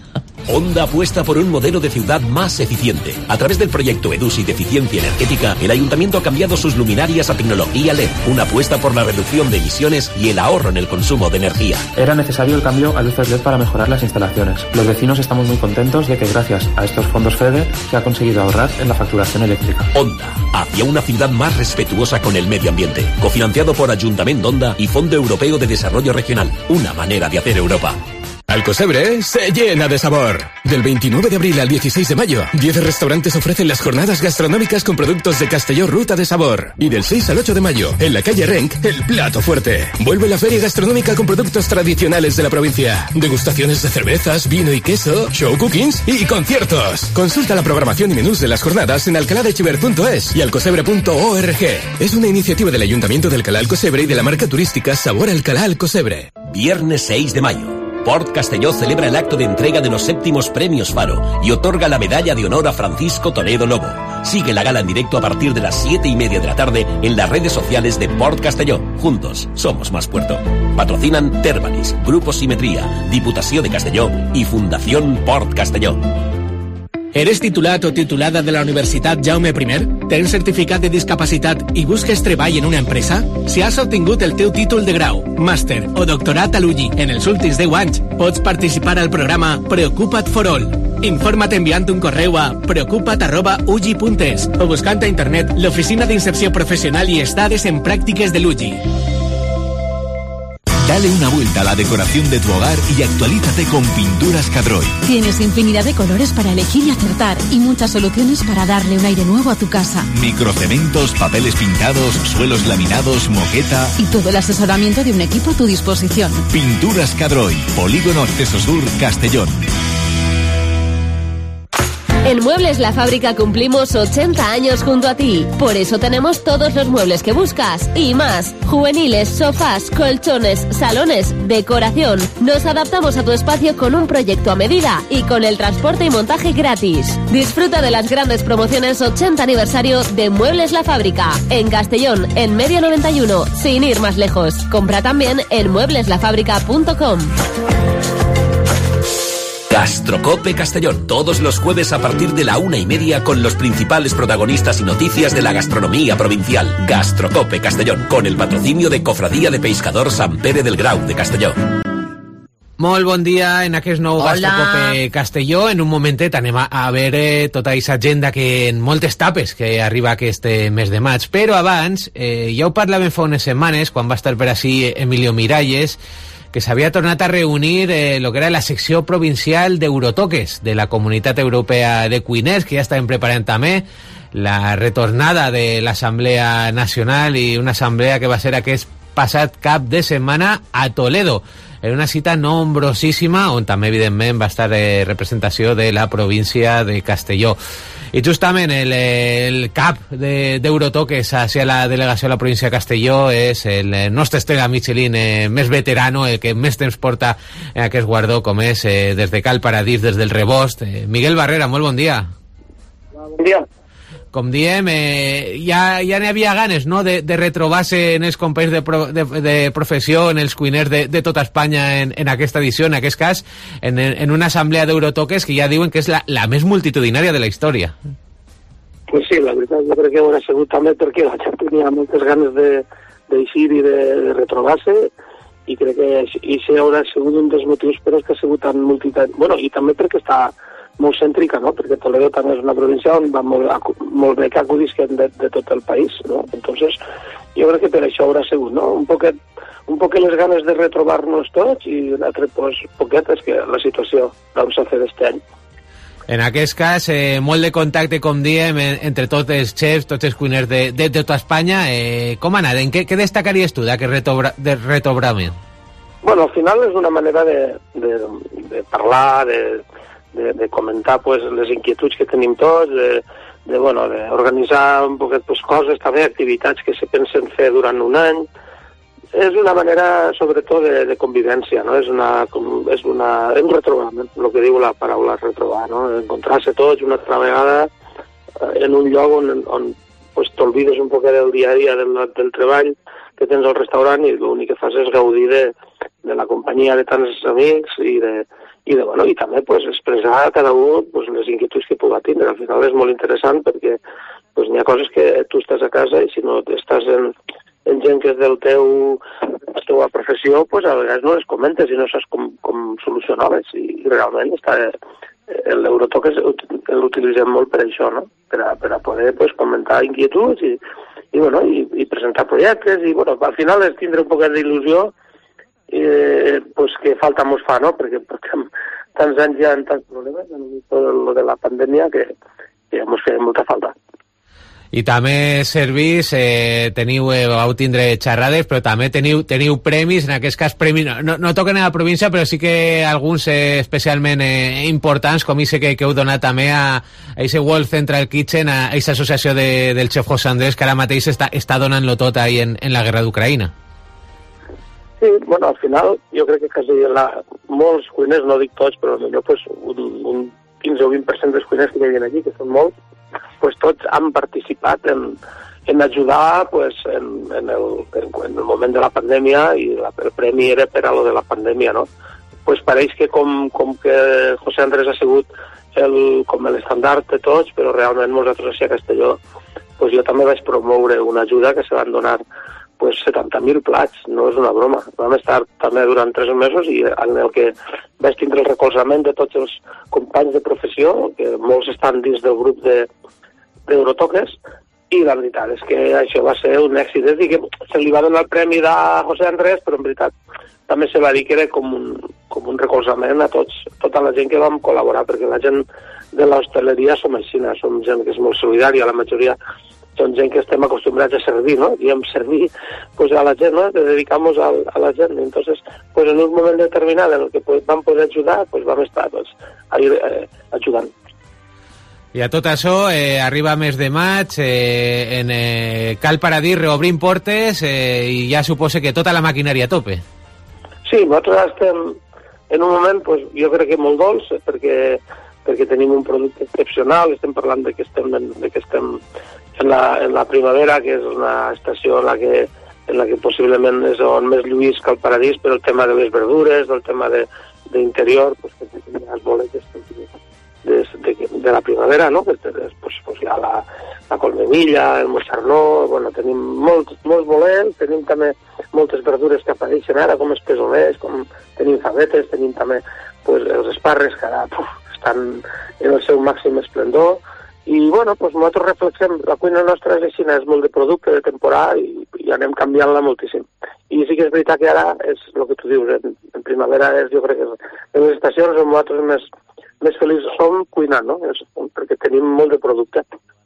Honda apuesta por un modelo de ciudad más eficiente. A través del proyecto EDUSI de eficiencia energética, el ayuntamiento ha cambiado sus luminarias a tecnología L E D, una apuesta por la reducción de emisiones y el ahorro en el consumo de energía. Era necesario el cambio a luces L E D para mejorar las instalaciones. Los vecinos estamos muy contentos ya que gracias a estos fondos FEDER se ha conseguido ahorrar en la facturación eléctrica. Honda, hacia una ciudad más respetuosa con el medio ambiente. Cofinanciado por Ayuntamiento Honda y Fondo Europeo de Desarrollo Regional. Una manera de hacer Europa. Alcosebre se llena de sabor. Del veintinueve de abril al dieciséis de mayo, diez restaurantes ofrecen las jornadas gastronómicas con productos de Castelló Ruta de Sabor. Y del seis al ocho de mayo, en la calle Renc, el plato fuerte. Vuelve la feria gastronómica con productos tradicionales de la provincia. Degustaciones de cervezas, vino y queso, show cookings y conciertos. Consulta la programación y menús de las jornadas en alcalá de chiver punto es y alcosebre punto org. Es una iniciativa del Ayuntamiento de Alcalá Alcosebre y de la marca turística Sabor Alcalá Alcosebre. Viernes seis de mayo. Port Castelló celebra el acto de entrega de los séptimos premios Faro y otorga la medalla de honor a Francisco Toledo Lobo. Sigue la gala en directo a partir de las siete y media de la tarde en las redes sociales de Port Castelló. Juntos somos más puerto. Patrocinan Tervalis, Grupo Simetría, Diputación de Castelló y Fundación Port Castelló. Eres titulat o titulada de la Universitat Jaume I? Tens certificat de discapacitat i busques treball en una empresa? Si has obtingut el teu títol de grau, màster o doctorat a l'U G I en els últims deu anys, pots participar al programa Preocupa't for All. Informa't enviant un correu a preocupa't arroba u gi punt es o buscant a internet l'Oficina d'Inserció Professional i Estades en Pràctiques de l'U G I. Dale una vuelta a la decoración de tu hogar y actualízate con Pinturas Cadroy. Tienes infinidad de colores para elegir y acertar y muchas soluciones para darle un aire nuevo a tu casa. Microcementos, papeles pintados, suelos laminados, moqueta... Y todo el asesoramiento de un equipo a tu disposición. Pinturas Cadroy, Polígono Acceso Sur, Castellón. En Muebles La Fábrica cumplimos ochenta años junto a ti. Por eso tenemos todos los muebles que buscas y más. Juveniles, sofás, colchones, salones, decoración. Nos adaptamos a tu espacio con un proyecto a medida y con el transporte y montaje gratis. Disfruta de las grandes promociones ochenta aniversario de Muebles La Fábrica. En Castellón, en Medio noventa y uno, sin ir más lejos. Compra también en muebles la fábrica punto com. Gastrocope Castellón, todos los jueves a partir de la una y media con los principales protagonistas y noticias de la gastronomía provincial. Gastrocope Castellón, con el patrocinio de Cofradía de Pescador Sant Pere del Grau de Castelló. Molt bon dia en aquest nou Gastrocope Castelló. En un momentet anem a, a veure tota aquesta agenda que en moltes tapes que arriba aquest mes de maig. Però abans, eh, ja ho parlàvem fa unes setmanes, quan va estar per ací Emilio Miralles, que s'havia tornat a reunir eh, lo que era la secció provincial d'Eurotoques de la Comunitat Europea de Cuiners, que ja estaven preparant també la retornada de l'Assemblea Nacional i una assemblea que va ser aquest passat cap de setmana a Toledo, en una cita nombrosíssima on també evidentment va estar eh, representació de la província de Castelló. I justament el, el cap d'Eurotoques de, hacia la delegació de la província de Castelló és el nostre estrella Michelin eh, més veterano, el que més temps porta en aquest guardó, com és eh, des de Cal Paradís, des del Rebost. Eh, Miguel Barrera, molt bon dia. Bon dia. Com diem, eh, ja, ja n'hi havia ganes, no?, de, de retrobar-se en els companys de, pro, de, de professió, en els cuiners de, de tota Espanya en, en aquesta edició, en aquest cas, en, en una assemblea d'Eurotoques que ja diuen que és la, la més multitudinària de la història. Pues sí, la veritat, jo crec que ho ha sigut també perquè la gent tenia moltes ganes d'eixir i de, de retrobar-se, i crec que això haurà sigut un dels motius per als que ha sigut tan multitudinari. Bueno, i també perquè està molt cèntrica, no? Perquè Toledo també és una província on va molt, molt bé que acudisquen de, de tot el país, no? Entonces, jo crec que per això haurà sigut, no? Un poquet, un poquet les ganes de retrobar-nos tots i l'altre, pues, poquet és que la situació vam fer d'este any. En aquest cas, eh, molt de contacte, com diem, entre tots els xefs, tots els cuiners de, de, de tota Espanya. Eh, com ha anat? En què, què destacaries tu d'aquest retobra, de retobrament? Bueno, al final és una manera de, de, de parlar, de... De, de comentar pues, les inquietuds que tenim tots, de, de, bueno, de organitzar un poquet pues, coses, també activitats que se pensen fer durant un any. És una manera, sobretot, de, de convivència, no? És una, és una, un retrobament, el que diu la paraula retrobar, no? Encontrar-se tots una altra vegada en un lloc on, on pues, t'olvides un poquet del dia a dia del, del treball que tens al restaurant i l'únic que fas és gaudir de, de la companyia de tants amics i de i, de, bueno, i també pues, expressar a cada un pues, les inquietuds que pugui tindre. Al final és molt interessant perquè pues, n'hi ha coses que tu estàs a casa i si no estàs en, en gent que és del teu, la teva professió, pues, a vegades no les comentes i no saps com, com solucionar-les. I, i realment està, l'Eurotoc l'utilitzem molt per això, no? per, a, per a poder pues, comentar inquietuds i, i, bueno, i, i presentar projectes. I bueno, al final és tindre un poquet d'il·lusió eh, pues, que falta mos fa, no? Perquè portem tants anys ja en tants problemes en el de la pandèmia que, que mos feia molta falta. I també servís, eh, teniu, eh, vau tindre xerrades, però també teniu, teniu premis, en aquest cas premis, no, no toquen a la província, però sí que alguns eh, especialment eh, importants, com ese que, que heu donat també a, a ese World Central Kitchen, a aquesta associació de, del xef José Andrés, que ara mateix està, està donant-lo tot ahí en, en la guerra d'Ucraïna. Sí, bueno, al final jo crec que quasi la, molts cuiners, no dic tots, però millor pues, un, un quinze o vint per cent dels cuiners que hi havia allí, que són molts, pues tots han participat en, en ajudar pues, en, en, el, en, en el moment de la pandèmia i la, el premi era per a lo de la pandèmia, no? Pues pareix que com, com que José Andrés ha sigut el, com l'estandard de tots, però realment nosaltres a Castelló pues jo també vaig promoure una ajuda que se van donar pues, setanta mil plats, no és una broma. Vam estar també durant tres mesos i en el que vaig tindre el recolzament de tots els companys de professió, que molts estan dins del grup de d'Eurotoques, i la veritat és que això va ser un èxit. És dir, que se li va donar el premi de José Andrés, però en veritat també se va dir que era com un, com un recolzament a tots, tota la gent que vam col·laborar, perquè la gent de l'hostaleria som així, som gent que és molt solidària, la majoria són gent que estem acostumbrats a servir, ¿no? I hem servir pues, a la gent, ¿no? De dedicar-nos a, a la gent. Entonces, pues, en un moment determinat en el que pues, vam poder ajudar, pues, vam estar pues, ahí, eh, ajudant. I a tot això, eh, arriba mes de maig, eh, en eh, Cal Paradís reobrim portes eh, i ja suposa que tota la maquinària a tope. Sí, nosaltres estem en un moment, pues, jo crec que molt dolç, perquè, perquè tenim un producte excepcional, estem parlant de que estem, en, de que estem en, la, en la primavera, que és una estació en la que, en la que possiblement és on més lluís Cal Paradís, però el tema de les verdures, el tema d'interior, pues, que tenim les boletes, De, de, de la primavera, no? Pues, pues, pues hi ha la, la colmenilla, el moixarnó, bueno, tenim molts, molts bolets, tenim també moltes verdures que apareixen ara, com els pesoners, com tenim favetes, tenim també pues, els esparres que ara puf, estan en el seu màxim esplendor, i bueno, pues nosaltres reflexem, la cuina nostra és així, és molt de producte, de temporada, i, i anem canviant-la moltíssim. I sí que és veritat que ara és el que tu dius, en, en primavera és, jo crec que és, en les estacions on nosaltres més més feliços som cuinant, no? És, perquè tenim molt de producte.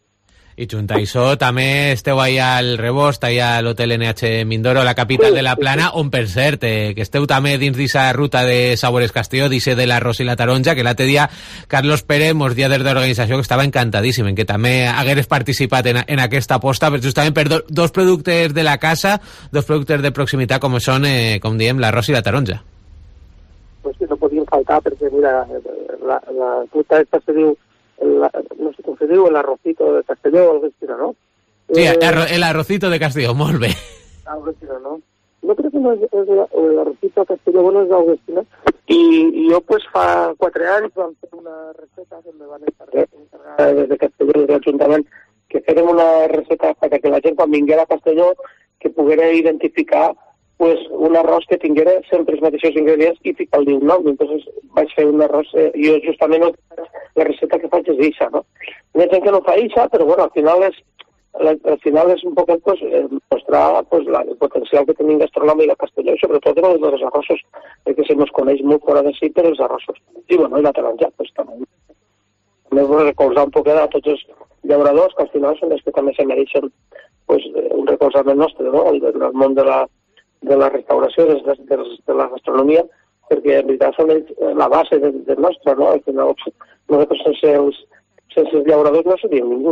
I junt a això també esteu allà al Rebost, allà a l'Hotel N H Mindoro, la capital sí, de la Plana, sí, sí. On per cert, eh, que esteu també dins d'aquesta ruta de Sabores Castelló, dice de l'arròs i la taronja, que l'altre dia Carlos Pérez mos dia des d'organització que estava encantadíssim, en que també hagueres participat en, en aquesta aposta, justament per do, dos productes de la casa, dos productes de proximitat com són, eh, com diem, l'arròs i la taronja. Pues sí, no podien faltar, perquè mira, la, la fruta esta se diu, la, no sé com se diu, el arrocito de Castelló o algo així, no? Sí, eh, el arrocito de Castelló, molt bé. Algo així, no? No crec que no és, és el arrocito de Castelló, bueno, és algo així, no? I, i jo, pues, fa quatre anys vam fer una receta que me van encarregar des de Castelló, des de l'Ajuntament, que fèrem una receta perquè la gent, quan vinguera a Castelló, que poguera identificar pues un arròs que tinguera sempre els mateixos ingredients i ficar-li un nom. Entonces vaig fer un arròs, eh, jo justament la recepta que faig és ixa, no? Hi ha gent que no fa ixa, però bueno, al final és, la, al final és un poc pues, eh, mostrar pues, la, el potencial que tenim gastronòmic a Castelló i sobretot en els arrossos, perquè se nos coneix molt fora de si per els arrossos. I bueno, i la taronja, pues també. També vull recolzar un poc a tots els llauradors, que al final són els que també se mereixen pues, un recolzament nostre, no? El del món de la de la restauració, de, de, de la gastronomia, perquè en veritat són ells la base del de nostre, no? Al final, nosaltres sense els, sense els llauradors no seríem ningú.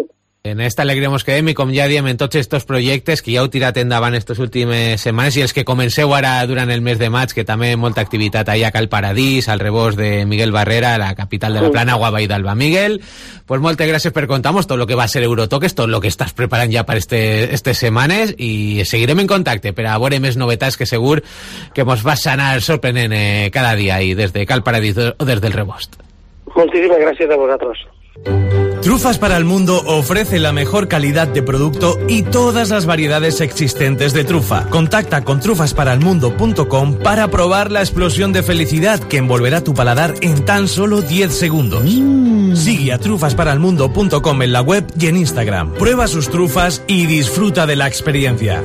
En esta alegria mos quedem i com ja diem en tots estos projectes que ja heu tirat endavant estes últimes setmanes i els que comenceu ara durant el mes de maig, que també molta activitat allà a Cal Paradís, al rebost de Miguel Barrera, la capital de la Plana, Guava i d'Alba. Miguel, pues moltes gràcies per contar-nos tot el que va ser Eurotoques, tot el que estàs preparant ja per este, estes setmanes i seguirem en contacte per a veure més novetats que segur que mos vas anar sorprenent eh, cada dia i des de Cal Paradís o des del rebost. Muchísimas gracias a vosotros. Trufas para el Mundo ofrece la mejor calidad de producto y todas las variedades existentes de trufa. Contacta con trufas para el mundo punto com para probar la explosión de felicidad que envolverá tu paladar en tan solo diez segundos. Mm. Sigue a trufas para el mundo punto com en la web y en Instagram. Prueba sus trufas y disfruta de la experiencia.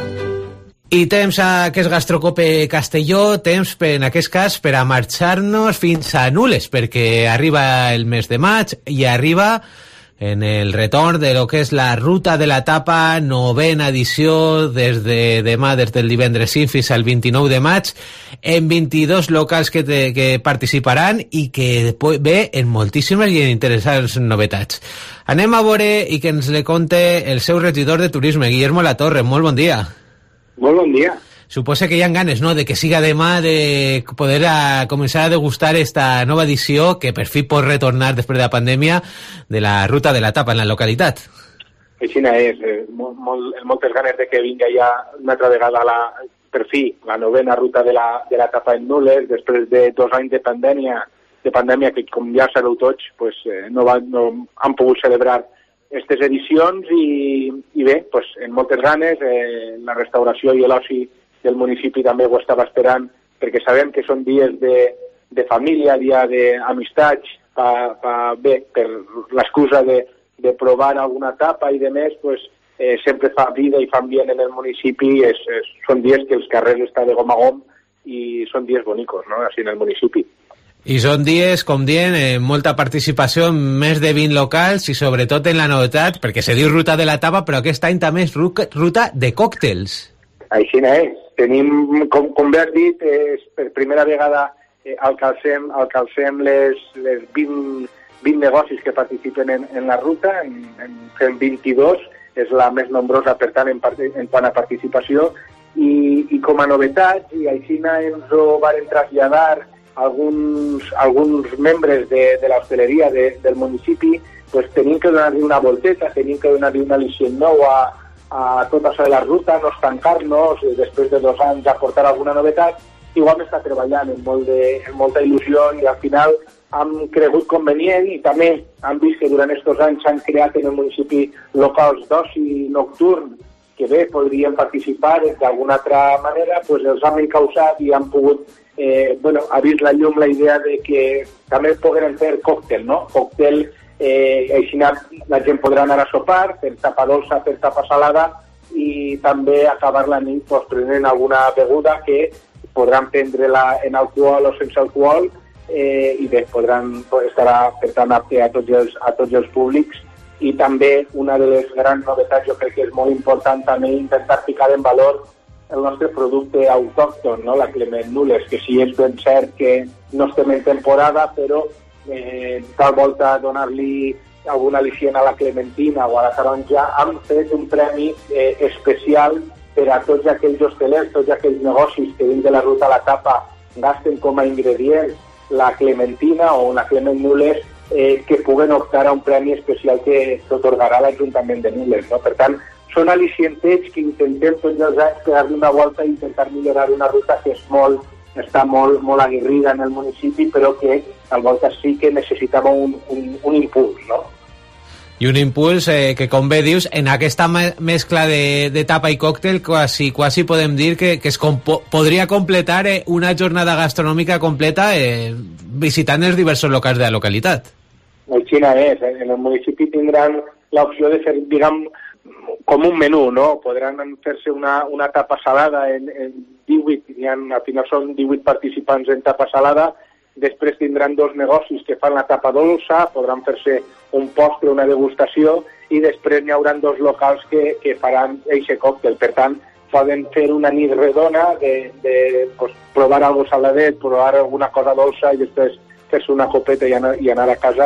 I temps a aquest Gastrocope Castelló, temps per, en aquest cas per a marxar-nos fins a Nules, perquè arriba el mes de maig i arriba en el retorn de lo que és la Ruta de la Tapa, novena edició des de demà, des del divendres cinc fins al vint-i-nou de maig, en vint-i-dos locals que, te, que participaran i que ve en moltíssimes i interessants novetats. Anem a veure i que ens le conte el seu regidor de turisme, Guillermo Latorre. Molt bon dia. Molt bon dia. Suposa que hi ha ganes, no?, de que siga demà, de poder a començar a degustar esta nova edició que per fi pot retornar després de la pandèmia de la Ruta de la Tapa en la localitat. Així és, eh, molt, molt, moltes ganes de que vinga ja una altra vegada la, per fi la novena Ruta de la, de la Tapa en Nules, després de dos anys de pandèmia, de pandèmia que, com ja sabeu tots, pues, eh, no, va, no han pogut celebrar aquestes edicions i, i bé, pues, en moltes ganes, eh, la restauració i l'oci del municipi també ho estava esperant, perquè sabem que són dies de, de família, dia d'amistats, pa, pa, bé, per l'excusa de, de provar alguna etapa i de més, pues, eh, sempre fa vida i fa ambient en el municipi, és, és, són dies que els carrers estan de gom a gom i són dies bonicos, no?, així en el municipi. I són dies, com dient, eh, molta participació en més de vint locals i sobretot en la novetat, perquè se diu Ruta de la Tapa, però aquest any també és ruta de còctels. Així és. Tenim, com, com bé has dit, és per primera vegada eh, alcalcem, alcalcem les, les vint, vint negocis que participen en, en la ruta, en, en, en vint-i-dos, és la més nombrosa, per tant, en, part, en quant a participació, i, i com a novetat, i així ens ho van traslladar alguns, alguns membres de, de l'hostaleria de, del municipi, pues tenim que donar-li una volteta, tenim que donar-li un al·licient nou a, a tot això de la ruta, no estancar-nos, després de dos anys aportar alguna novetat, i ho hem estat treballant amb, molt de, amb molta il·lusió i al final hem cregut convenient i també hem vist que durant aquests anys s'han creat en el municipi locals d'oci nocturn que bé podrien participar d'alguna altra manera, pues els hem encausat i han pogut Eh, bueno, ha vist la llum la idea de que també pogueren fer còctel, no? Còctel, eh, així la gent podrà anar a sopar, per tapa dolça, per tapa salada, i també acabar la nit pues, prenent alguna beguda que podran prendre-la en alcohol o sense alcohol, eh, i bé, podran, estarà per tant apte a tots els, a tots els públics. I també una de les grans novetats, jo crec que és molt important també intentar ficar en valor el nostre producte autòcton, no? La Clement Nules, que sí és ben cert que no estem en temporada, però eh, tal volta donar-li alguna al·licient a la clementina o a la taronja, hem fet un premi eh, especial per a tots aquells hostelers, tots aquells negocis que dins de la Ruta a la Tapa gasten com a ingredient la clementina o una Clement Nules, eh, que puguen optar a un premi especial que s'atorgarà a l'Ajuntament de Nules, no? Per tant, són al·licientets que intentem tots els anys pegar-li una volta i intentar millorar una ruta que és molt, està molt, molt aguerrida en el municipi, però que al volta sí que necessitava un, un, un impuls, no? I un impuls eh, que, com bé dius, en aquesta mescla de, de tapa i còctel quasi, quasi podem dir que, que es compo podria completar eh, una jornada gastronòmica completa eh, visitant els diversos locals de la localitat. Així és. En el municipi tindran l'opció de fer, diguem, com un menú, no? Podran fer-se una, una tapa salada en, en divuit, ha, al final són divuit participants en tapa salada, després tindran dos negocis que fan la tapa dolça, podran fer-se un postre, una degustació, i després n'hi haurà dos locals que, que faran eixe còctel. Per tant, poden fer una nit redona de, de pues, provar algo saladet, provar alguna cosa dolça i després fer-se una copeta i anar, i anar a casa.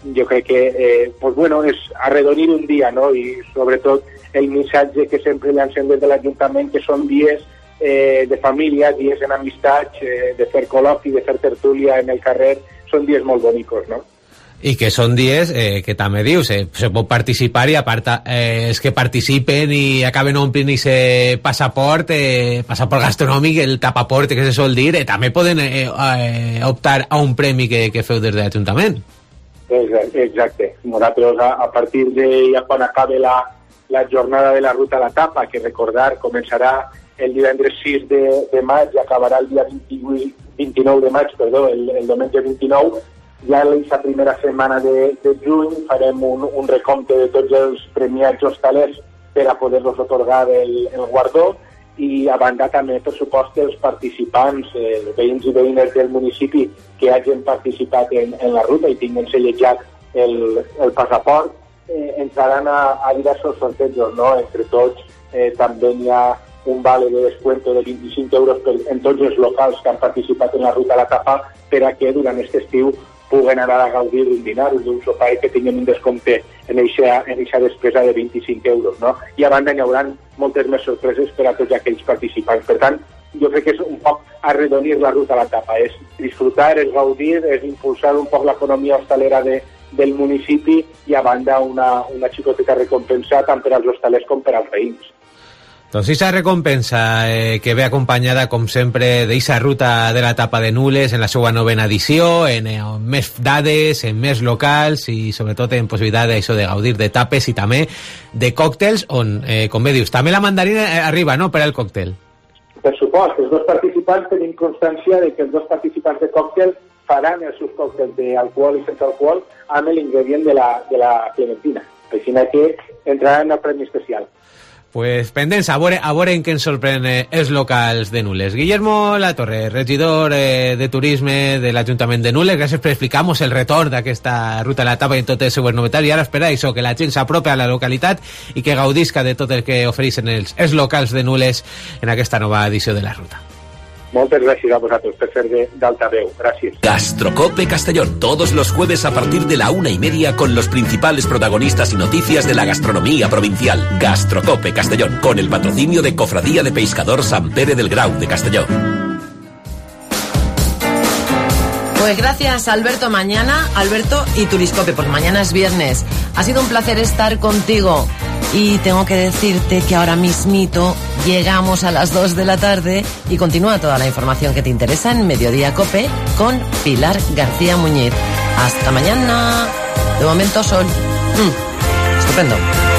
jo crec que eh, pues bueno, és arredonir un dia, no? I sobretot el missatge que sempre llancem des de l'Ajuntament, que són dies eh, de família, dies en amistats, eh, de fer col·loqui, de fer tertúlia en el carrer, són dies molt bonicos, no? I que són dies eh, que també dius, eh, se pot participar i a part eh, els que participen i acaben omplint ese passaport, eh, passaport gastronòmic, el tapaport que se sol dir, eh, també poden eh, eh, optar a un premi que, que feu des de l'Ajuntament. Exacte. Nosaltres a, a partir de ja quan acabe la, la jornada de la Ruta a la Tapa, que recordar començarà el divendres sis de, de maig i acabarà el dia vint-i-vuit, vint-i-nou de maig, perdó, el, el diumenge vint-i-nou, ja en la primera setmana de, de juny farem un, un recompte de tots els premiats hostalers per a poder-los otorgar el, el guardó, i a banda també, per supost, els participants, eh, veïns i veïnes del municipi que hagin participat en, en la ruta i tinguin sellejat el, el passaport, eh, entraran a, a diversos sortejos, no? Entre tots eh, també hi ha un vale de descuento de vint-i-cinc euros per, en tots els locals que han participat en la Ruta a la Tapa, per a que durant aquest estiu puguen anar a gaudir d'un dinar, d'un sopar, i que tinguin un descompte en eixa, en eixa despesa de vint-i-cinc euros, no? I a banda hi haurà moltes més sorpreses per a tots aquells participants. Per tant, jo crec que és un poc arredonir la Ruta a la Tapa, és disfrutar, és gaudir, és impulsar un poc l'economia hostalera de, del municipi, i a banda una, una xicoteta recompensa tant per als hostalers com per als veïns. Doncs aquesta recompensa eh, que ve acompanyada, com sempre, d'eixa Ruta de la Tapa de Nules en la seva novena edició, en, eh, en més dades, en més locals i sobretot en possibilitat d'això de gaudir de tapes i també de còctels, on, eh, com bé dius, també la mandarina arriba, no?, per al còctel. Per supost, els dos participants tenim constància de que els dos participants de còctel faran els seus còctels d'alcohol i sense alcohol amb l'ingredient de la, de la clementina. Així que entraran al premi especial. Pues pendents, a veure, a veure en què ens sorprèn eh, els locals de Nules. Guillermo Latorre, regidor eh, de Turisme de l'Ajuntament de Nules, gràcies per explicar-nos el retorn d'aquesta Ruta a la Tapa i en totes les seues novetats, i ara espera això, que la gent s'apropi a la localitat i que gaudisca de tot el que ofereixen els, els locals de Nules en aquesta nova edició de la Ruta. Muchas gracias a vosotros por ser de, de altaveu. Gracias. Gastrocope Castellón, todos los jueves a partir de la una y media con los principales protagonistas y noticias de la gastronomía provincial. Gastrocope Castellón, con el patrocinio de Cofradía de Pescador Sant Pere del Grau de Castelló. Pues gracias, Alberto. Mañana, Alberto y Turiscope, porque mañana es viernes. Ha sido un placer estar contigo. Y tengo que decirte que ahora mismito llegamos a las dos de la tarde y continúa toda la información que te interesa en Mediodía Cope con Pilar García Muñiz. Hasta mañana. De momento sol. Mm, estupendo.